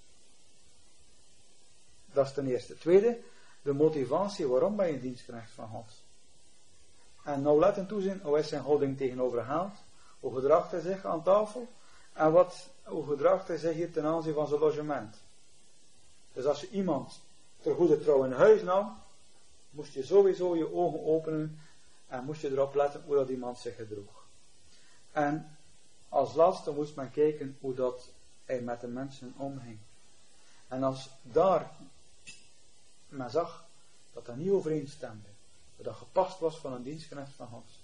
Dat is ten eerste. Tweede, de motivatie waarom ben je dienstknecht van God. En nou laten toezien hoe is zijn houding tegenover geld, hoe gedraagt hij zich aan tafel en hoe gedraagt hij zich hier ten aanzien van zijn logement. Dus als je iemand ter goede trouw in huis nam, moest je sowieso je ogen openen en moest je erop letten hoe dat iemand zich gedroeg. En als laatste moest men kijken hoe dat hij met de mensen omging. En als daar men zag dat dat niet overeenstemde, dat dat gepast was van een dienstknecht van God,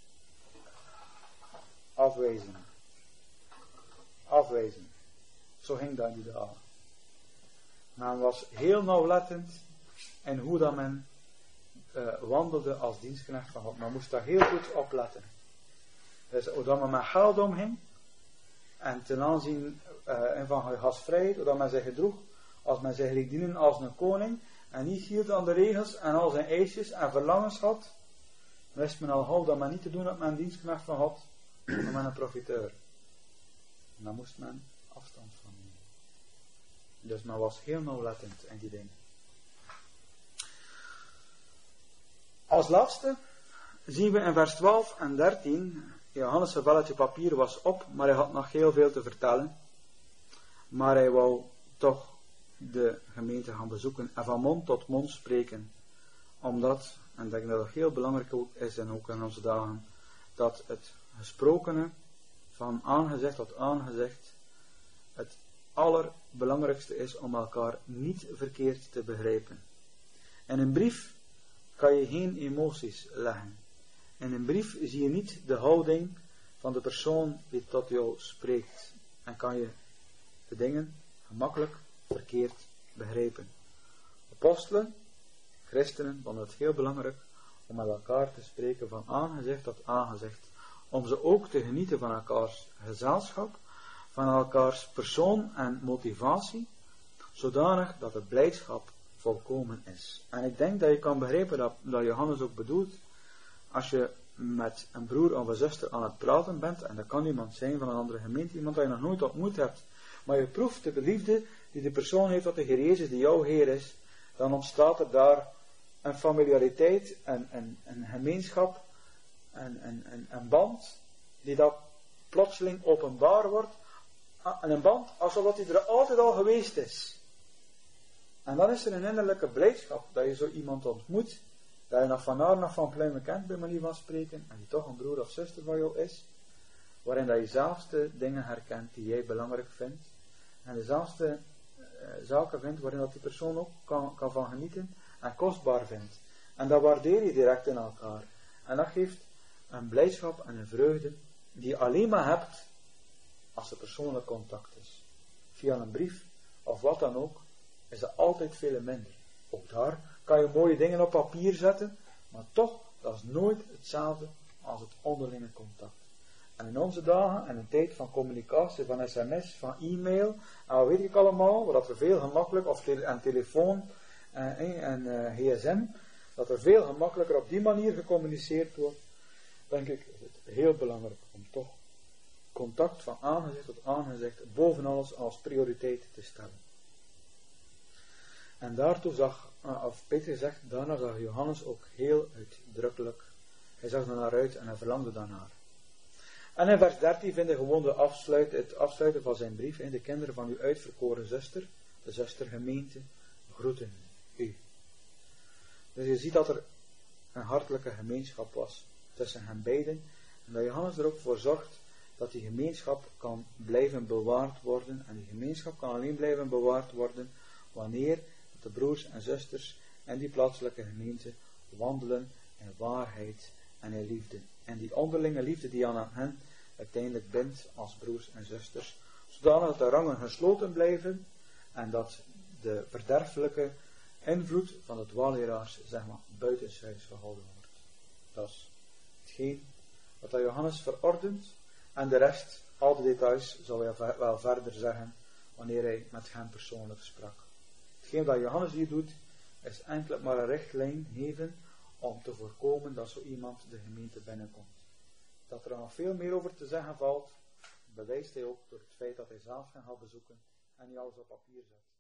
afwijzen. Afwijzen. Zo ging dat in die dagen. Men was heel nauwlettend in hoe dat men wandelde als dienstknecht van God. Men moest daar heel goed op letten. Dus hoe dat men met geld omging en ten aanzien van gastvrijheid, hoe dat men zich gedroeg als men zich liet dienen als een koning en niet hield aan de regels en al zijn eisjes en verlangens had, wist men al gauw dat men niet te doen had met een dienstknecht van God, maar met een profiteur. En daar moest men afstand van nemen. Dus men was heel nauwlettend in die dingen. Als laatste zien we in vers 12 en 13, Johannes' velletje papier was op, maar hij had nog heel veel te vertellen. Maar hij wou toch de gemeente gaan bezoeken en van mond tot mond spreken. Omdat, en ik denk dat het heel belangrijk ook is en ook in onze dagen, dat het gesprokene van aangezicht tot aangezicht het allerbelangrijkste is om elkaar niet verkeerd te begrijpen. In een brief kan je geen emoties leggen. In een brief zie je niet de houding van de persoon die tot jou spreekt. En kan je de dingen gemakkelijk verkeerd begrijpen. Apostelen, christenen, vonden het heel belangrijk om met elkaar te spreken van aangezicht tot aangezicht. Om ze ook te genieten van elkaars gezelschap, van elkaars persoon en motivatie, zodanig dat de blijdschap volkomen is. En ik denk dat je kan begrijpen dat Johannes ook bedoelt, als je met een broer of een zuster aan het praten bent, en dat kan iemand zijn van een andere gemeente, iemand dat je nog nooit ontmoet hebt, maar je proeft de liefde die de persoon heeft tot de Heer Jezus, die jouw Heer is, dan ontstaat er daar een familiariteit, een gemeenschap, een band, die dat plotseling openbaar wordt, en een band alsof hij er altijd al geweest is. En dan is er een innerlijke blijdschap dat je zo iemand ontmoet, dat je nog van haar nog van pluimen kent, bij manier van spreken, en die toch een broer of zuster van jou is, waarin dat je zelfste dingen herkent die jij belangrijk vindt, en dezelfde zaken vindt waarin dat die persoon ook kan van genieten en kostbaar vindt. En dat waardeer je direct in elkaar. En dat geeft een blijdschap en een vreugde die je alleen maar hebt als er persoonlijk contact is. Via een brief of wat dan ook is dat altijd veel minder. Ook daar kan je mooie dingen op papier zetten, maar toch, dat is nooit hetzelfde als het onderlinge contact. En in onze dagen, en een tijd van communicatie, van sms, van e-mail, en wat weet ik allemaal, waar dat er veel gemakkelijk, en telefoon en gsm, dat er veel gemakkelijker op die manier gecommuniceerd wordt, denk ik, is het heel belangrijk om toch contact van aangezicht tot aangezicht boven alles als prioriteit te stellen. En daartoe Peter zegt, daarna zag Johannes ook heel uitdrukkelijk, hij zag er naar uit en hij verlangde daarnaar. En in vers 13 vinden we gewoon het afsluiten van zijn brief. De kinderen van uw uitverkoren zuster, de zustergemeente, groeten u. Dus je ziet dat er een hartelijke gemeenschap was tussen hen beiden. En dat Johannes er ook voor zorgt dat die gemeenschap kan blijven bewaard worden. En die gemeenschap kan alleen blijven bewaard worden wanneer de broers en zusters en die plaatselijke gemeente wandelen in waarheid en in liefde. En die onderlinge liefde die aan hen uiteindelijk bindt als broers en zusters, zodanig dat de rangen gesloten blijven en dat de verderfelijke invloed van de dwaalleraars, buitenshuis gehouden wordt. Dat is hetgeen wat Johannes verordent, en de rest, al de details, zal hij wel verder zeggen, wanneer hij met hen persoonlijk sprak. Hetgeen dat Johannes hier doet, is enkel maar een richtlijn geven om te voorkomen dat zo iemand de gemeente binnenkomt. Dat er nog veel meer over te zeggen valt, bewijst hij ook door het feit dat hij zelf hen gaat bezoeken en niet alles op papier zet.